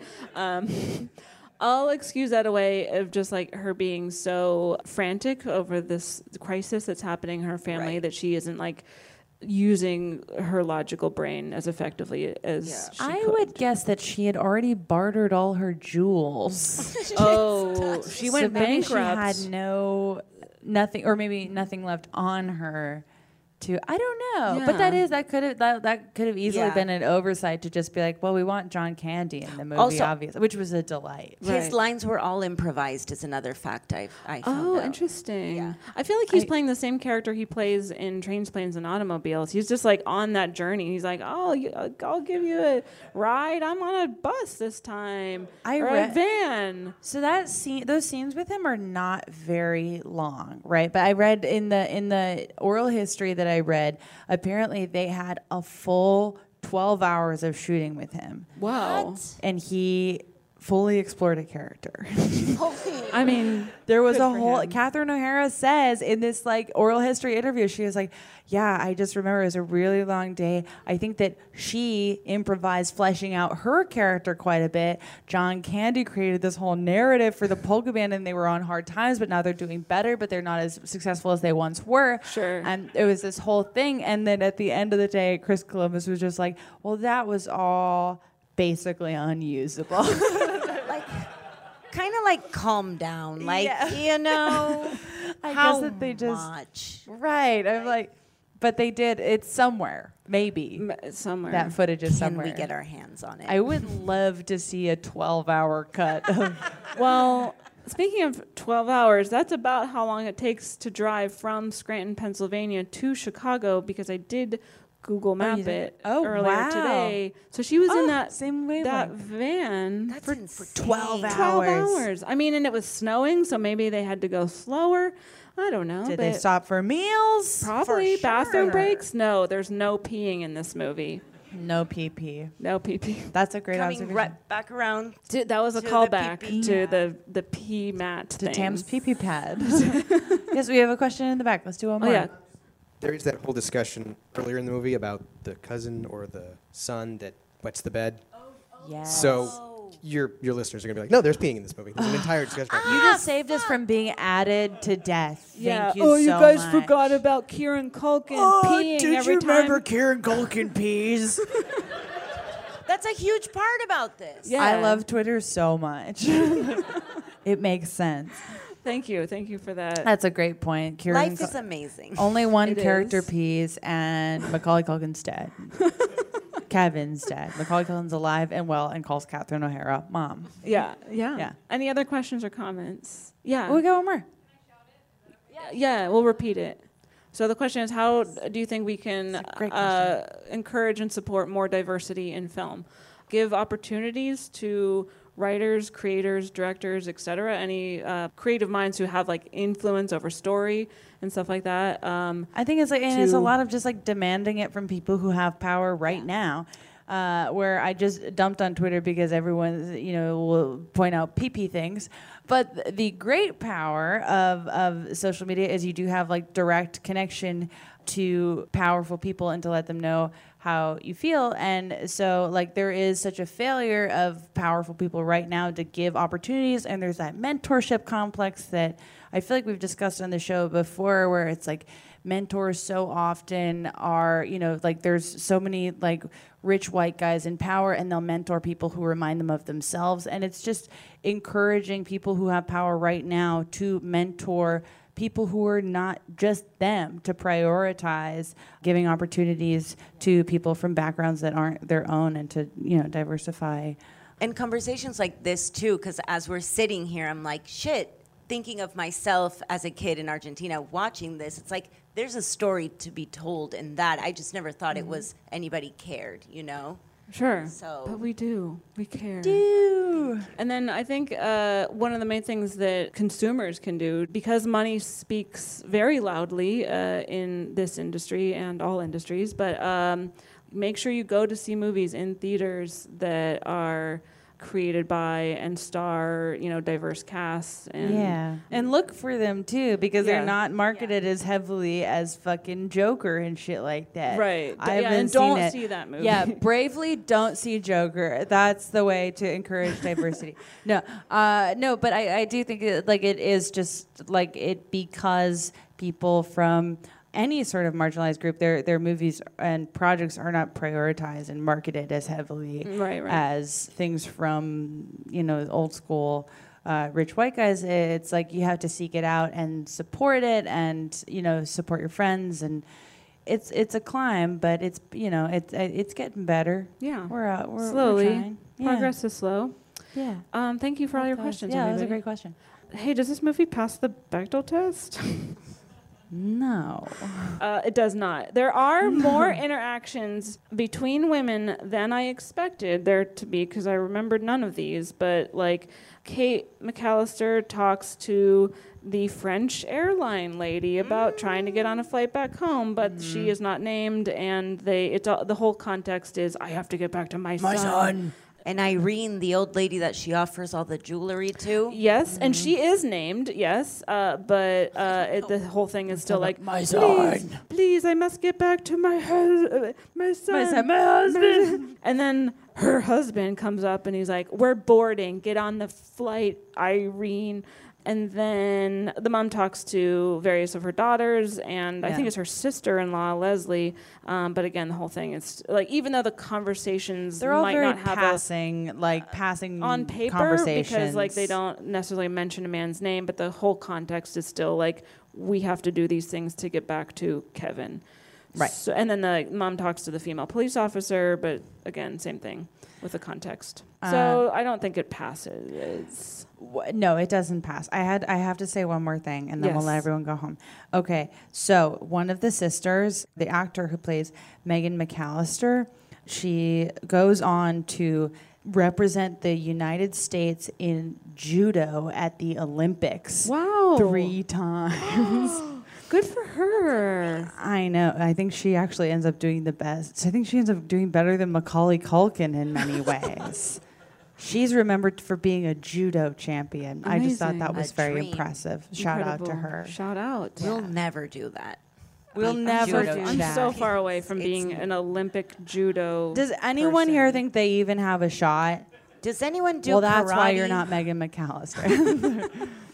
I'll excuse that away of just like her being so frantic over this crisis that's happening in her family that she isn't like using her logical brain as effectively as she I could. would guess that she had already bartered all her jewels. She went maybe bankrupt. She had nothing, or maybe nothing left on her. I don't know, but that could have easily been an oversight to just be like, well, we want John Candy in the movie, Also, obviously, which was a delight. His lines were all improvised is another fact I found out. Interesting. Yeah. I feel like he's playing the same character he plays in Trains, Planes, and Automobiles. He's just like on that journey. He's like, I'll give you a ride. I'm on a bus this time. Or a van. So those scenes with him are not very long, right? But I read in the oral history that I read, apparently they had a full 12 hours of shooting with him. Wow. What? And he fully explored a character. I mean, there was a whole. Catherine O'Hara says in this like oral history interview, she was like, "Yeah, I just remember it was a really long day. I think that she improvised fleshing out her character quite a bit. John Candy created this whole narrative for the polka band, and they were on hard times, but now they're doing better, but they're not as successful as they once were. Sure. And it was this whole thing. And then at the end of the day, Chris Columbus was just like, well, that was all basically unusable." Kind of like calm down, like I how guess that they just much? right. I'm like, but they did. It's somewhere, maybe somewhere. That footage is Can somewhere. we get our hands on it? I would love to see a 12-hour cut of. Well, speaking of 12 hours, that's about how long it takes to drive from Scranton, Pennsylvania to Chicago, because I did Google Map it earlier today. So she was in that van for 12 hours. 12 hours. I mean, and it was snowing, so maybe they had to go slower. I don't know. Did they stop for meals? Probably. For Bathroom sure. breaks? No, there's no peeing in this movie. No PP. No PP. That's a great Coming observation. right back around. That was a to callback the PP. to the pee mat To thing. Tam's PP pad. Yes, we have a question in the back. Let's do one more. Oh, yeah. There is that whole discussion earlier in the movie about the cousin or the son that wets the bed. Yes. So your listeners are going to be like, no, there's peeing in this movie. There's an entire discussion about You just saved us from being added to death. Yeah. Thank you so you guys much. forgot about Kieran Culkin peeing every time. Kieran Culkin peas? That's a huge part about this. Yeah. I love Twitter so much. It makes sense. Thank you for that. That's a great point. Kieran Life is amazing. Only one It character is. pees, and Macaulay Culkin's dead. Kevin's dead. Macaulay Culkin's alive and well and calls Catherine O'Hara mom. Yeah. Any other questions or comments? Yeah. Oh, we got one more. Yeah, we'll repeat it. So the question is, how do you think we can encourage and support more diversity in film? Give opportunities to writers, creators, directors, etc. Any creative minds who have like influence over story and stuff like that. I think it's like, and it's a lot of just like demanding it from people who have power right now. Where I just dumped on Twitter because everyone, will point out PP things. But the great power of social media is you do have like direct connection to powerful people and to let them know how you feel. And so like there is such a failure of powerful people right now to give opportunities, and there's that mentorship complex that I feel like we've discussed on the show before, where it's like mentors so often are, you know, like there's so many like rich white guys in power, and they'll mentor people who remind them of themselves. And it's just encouraging people who have power right now to mentor people who are not just them, to prioritize giving opportunities to people from backgrounds that aren't their own, and to, you know, diversify. And conversations like this too, because as we're sitting here, I'm like, shit, thinking of myself as a kid in Argentina watching this, it's like there's a story to be told in that. I just never thought it was anybody cared, you know? Sure. So, but we do. We care. Do. And then I think one of the main things that consumers can do, because money speaks very loudly in this industry and all industries, but make sure you go to see movies in theaters that are created by and star, you know, diverse casts. And look for them too, because they're not marketed as heavily as fucking Joker and shit like that. Right. I haven't and seen don't it. see that movie. Yeah, bravely don't see Joker. That's the way to encourage diversity. No, but I do think like it is just like it, because people from any sort of marginalized group, their movies and projects are not prioritized and marketed as heavily as things from, you know, old school rich white guys. It's like you have to seek it out and support it, and, you know, support your friends. And it's a climb, but it's, you know, it's getting better. Yeah, we're slowly. We're trying. Progress is slow. Yeah. Thank you for all your questions. Yeah, everybody. that was a great question. Hey, does this movie pass the Bechdel test? No. It does not. There are more interactions between women than I expected there to be, because I remembered none of these. But, like, Kate McAllister talks to the French airline lady about trying to get on a flight back home, but she is not named, and the whole context is, I have to get back to my son. And Irene, the old lady that she offers all the jewelry to. Yes, and she is named, yes, but the whole thing is still like, my son. Please, I must get back to my son. My husband. And then her husband comes up and he's like, we're boarding. Get on the flight, Irene. And then the mom talks to various of her daughters, and I think it's her sister-in-law, Leslie. But again, the whole thing is like, even though the conversations they're all might very not have passing on paper, conversations, because like they don't necessarily mention a man's name, but the whole context is still like, we have to do these things to get back to Kevin. Right. So, and then the mom talks to the female police officer, but again, same thing with the context. So I don't think it passes. No, it doesn't pass. I have to say one more thing, and then we'll let everyone go home. Okay, so one of the sisters, the actor who plays Megan McAllister, she goes on to represent the United States in judo at the Olympics. Wow. 3 times. Good for her. I know. I think she actually ends up doing the best. I think she ends up doing better than Macaulay Culkin in many ways. She's remembered for being a judo champion. Amazing. I just thought that was very dream. impressive. Shout out to her. Shout out. We'll never do that. We'll never do I'm that. so far away from being an Olympic judo. Does anyone here think they even have a shot? Does anyone do Well, that's karate? why you're not Megan McAllister.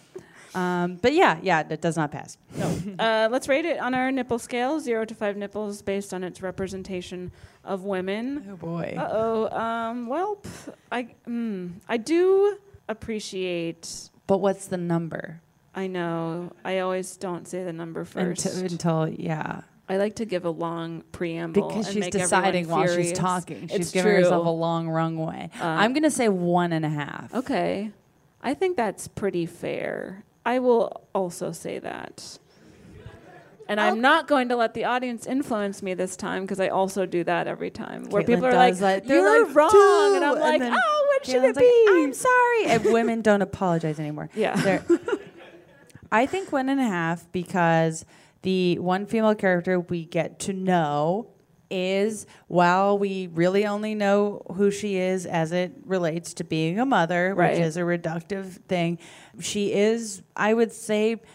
But yeah, that does not pass. No. Let's rate it on our nipple scale, 0 to 5 nipples, based on its representation of women. Oh boy. Well, I do appreciate. But what's the number? I know. I always don't say the number first. Until yeah. I like to give a long preamble Because and she's make deciding everyone while furious. she's talking. She's It's giving true. herself a long runway. I'm going to say 1.5. Okay. I think that's pretty fair. I will also say that. And I'm not going to let the audience influence me this time, because I also do that every time. Where Caitlin people are like, they're you're like, wrong. 2, And I'm and like, then oh, what should Caitlin's it be? like, I'm sorry. And women don't apologize anymore. Yeah. I think 1.5, because the one female character we get to know is, while we really only know who she is as it relates to being a mother, Right. which is a reductive thing, she is, I would say,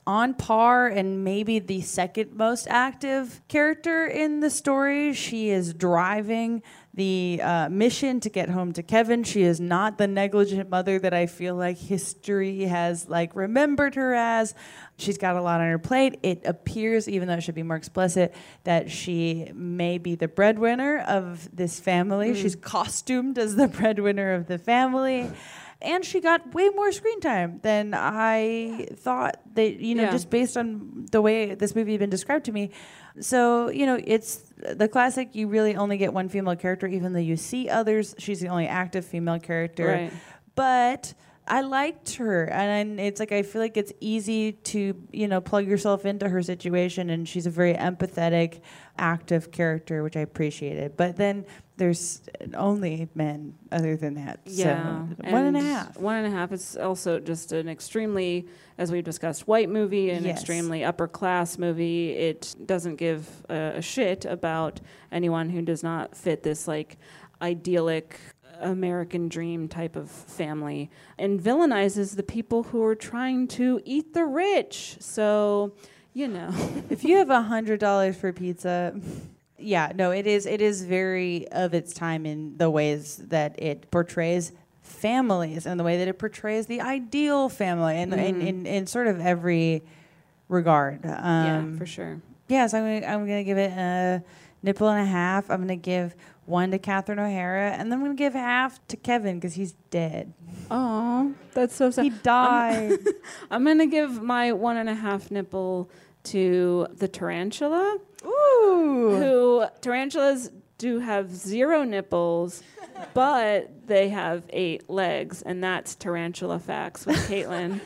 on par and maybe the second most active character in the story. She is driving the mission to get home to Kevin. She is not the negligent mother that I feel like history has like remembered her as. She's got a lot on her plate. It appears, even though it should be more explicit, that she may be the breadwinner of this family. She's costumed as the breadwinner of the family. And she got way more screen time than I thought that, just based on the way this movie had been described to me. So, it's the classic, you really only get one female character, even though you see others. She's the only active female character. Right. But I liked her. And it's like, I feel like it's easy to, plug yourself into her situation. And she's a very empathetic, active character, which I appreciated. But then there's only men other than that. Yeah. So 1.5. 1.5 is also just an extremely, as we've discussed, white movie, an extremely upper class movie. It doesn't give a shit about anyone who does not fit this like idyllic American dream type of family, and villainizes the people who are trying to eat the rich. So, if you have $100 for pizza, yeah, no, it is very of its time in the ways that it portrays families and the way that it portrays the ideal family and in sort of every regard. Yeah, for sure. Yeah, so I'm gonna give it a 1.5. I'm gonna give 1 to Catherine O'Hara, and then I'm gonna give half to Kevin because he's dead. Oh, that's so sad. He died. I'm gonna give my 1.5 nipple to the tarantula. Ooh. Tarantulas do have 0 nipples, but they have 8 legs, and that's Tarantula Facts with Caitlin.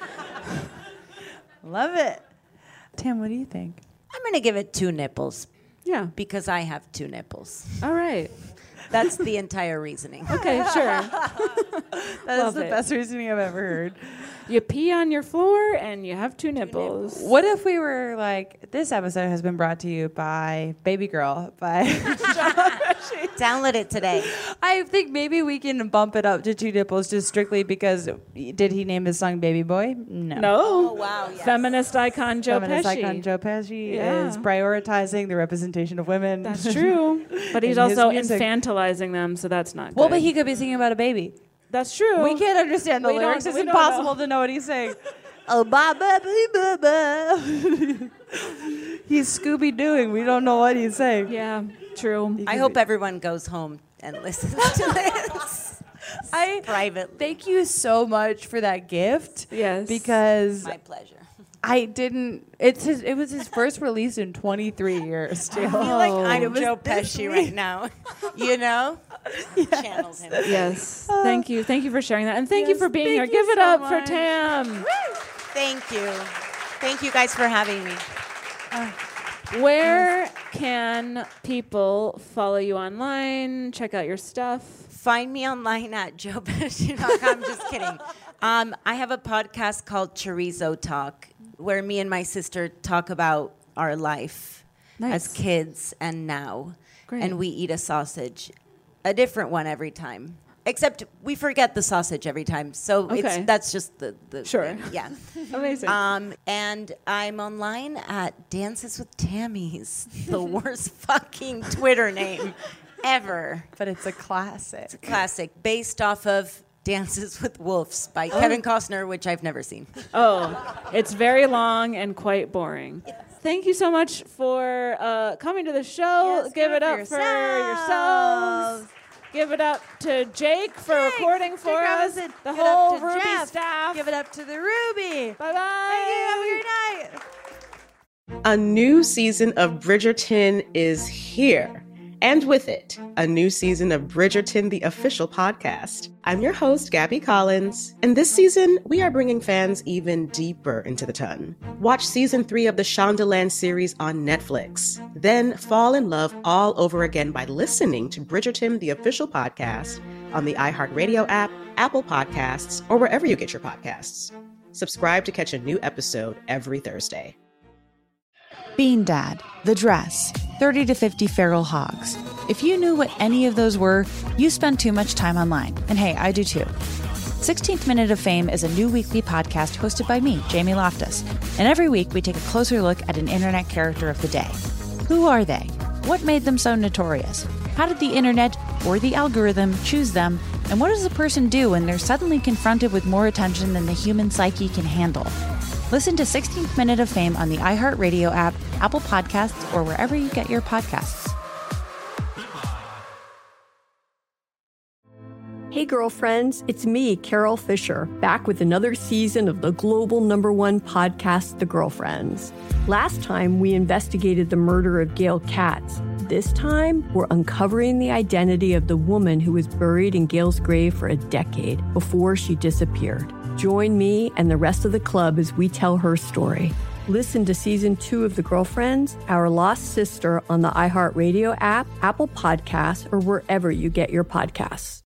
Love it. Tim, what do you think? I'm going to give it 2 nipples. Yeah. Because I have 2 nipples. All right. That's the entire reasoning. Okay, sure. That is the best reasoning I've ever heard. You pee on your floor and you have 2 nipples. What if we were like, this episode has been brought to you by Baby Girl by Download it today. I think maybe we can bump it up to 2 nipples just strictly because did he name his song Baby Boy? No. Oh, wow. Yes. Feminist icon Joe Feminist Pesci. icon Joe Pesci is prioritizing the representation of women. That's true. But he's also infantilizing them, so that's not good. Well, but he could be singing about a baby. That's true. We can't understand the lyrics. It's impossible to know what he's saying. Oh, ba ba ba ba. He's Scooby-Dooing. We don't know what he's saying. Yeah, true. I hope everyone goes home and listens to this. Privately. Thank you so much for that gift. Yes. Because my pleasure. I didn't. It was his first release in 23 years. Too. I feel like I'm Joe Pesci right now. Yes. Channels him. Yes. Thank you for sharing that, and thank you for being here. Give it up for Tam. Thank you. Thank you guys for having me. Where can people follow you online? Check out your stuff. Find me online at joepesci.com. Just kidding. I have a podcast called Chorizo Talk, where me and my sister talk about our life as kids and now. Great. And we eat a sausage, a different one every time. Except we forget the sausage every time. So that's just the sure. thing. Yeah. Amazing. And I'm online at Dances with Tammy's, the worst fucking Twitter name ever. But it's a classic. It's a classic based off of Dances with Wolves by Kevin Costner, which I've never seen. Oh, it's very long and quite boring. Yes. Thank you so much for coming to the show. Yes, give it up for yourselves. Give it up to Jake for recording for us. The whole Ruby Jeff. staff. Give it up to the Ruby. Bye-bye. Thank you. Have a great night. A new season of Bridgerton is here. And with it, a new season of Bridgerton, the official podcast. I'm your host, Gabby Collins, and this season, we are bringing fans even deeper into the ton. Watch season 3 of the Shondaland series on Netflix. Then fall in love all over again by listening to Bridgerton, the official podcast, on the iHeartRadio app, Apple Podcasts, or wherever you get your podcasts. Subscribe to catch a new episode every Thursday. Bean Dad, The Dress, 30 to 50 Feral Hogs. If you knew what any of those were, you spend too much time online. And hey, I do too. 16th Minute of Fame is a new weekly podcast hosted by me, Jamie Loftus. And every week we take a closer look at an internet character of the day. Who are they? What made them so notorious? How did the internet or the algorithm choose them? And what does a person do when they're suddenly confronted with more attention than the human psyche can handle? Listen to 16th Minute of Fame on the iHeartRadio app, Apple Podcasts, or wherever you get your podcasts. Hey girlfriends, it's me, Carol Fisher, back with another season of the global #1 podcast, The Girlfriends. Last time, we investigated the murder of Gail Katz. This time, we're uncovering the identity of the woman who was buried in Gail's grave for a decade before she disappeared. Join me and the rest of the club as we tell her story. Listen to Season 2 of The Girlfriends, Our Lost Sister on the iHeartRadio app, Apple Podcasts, or wherever you get your podcasts.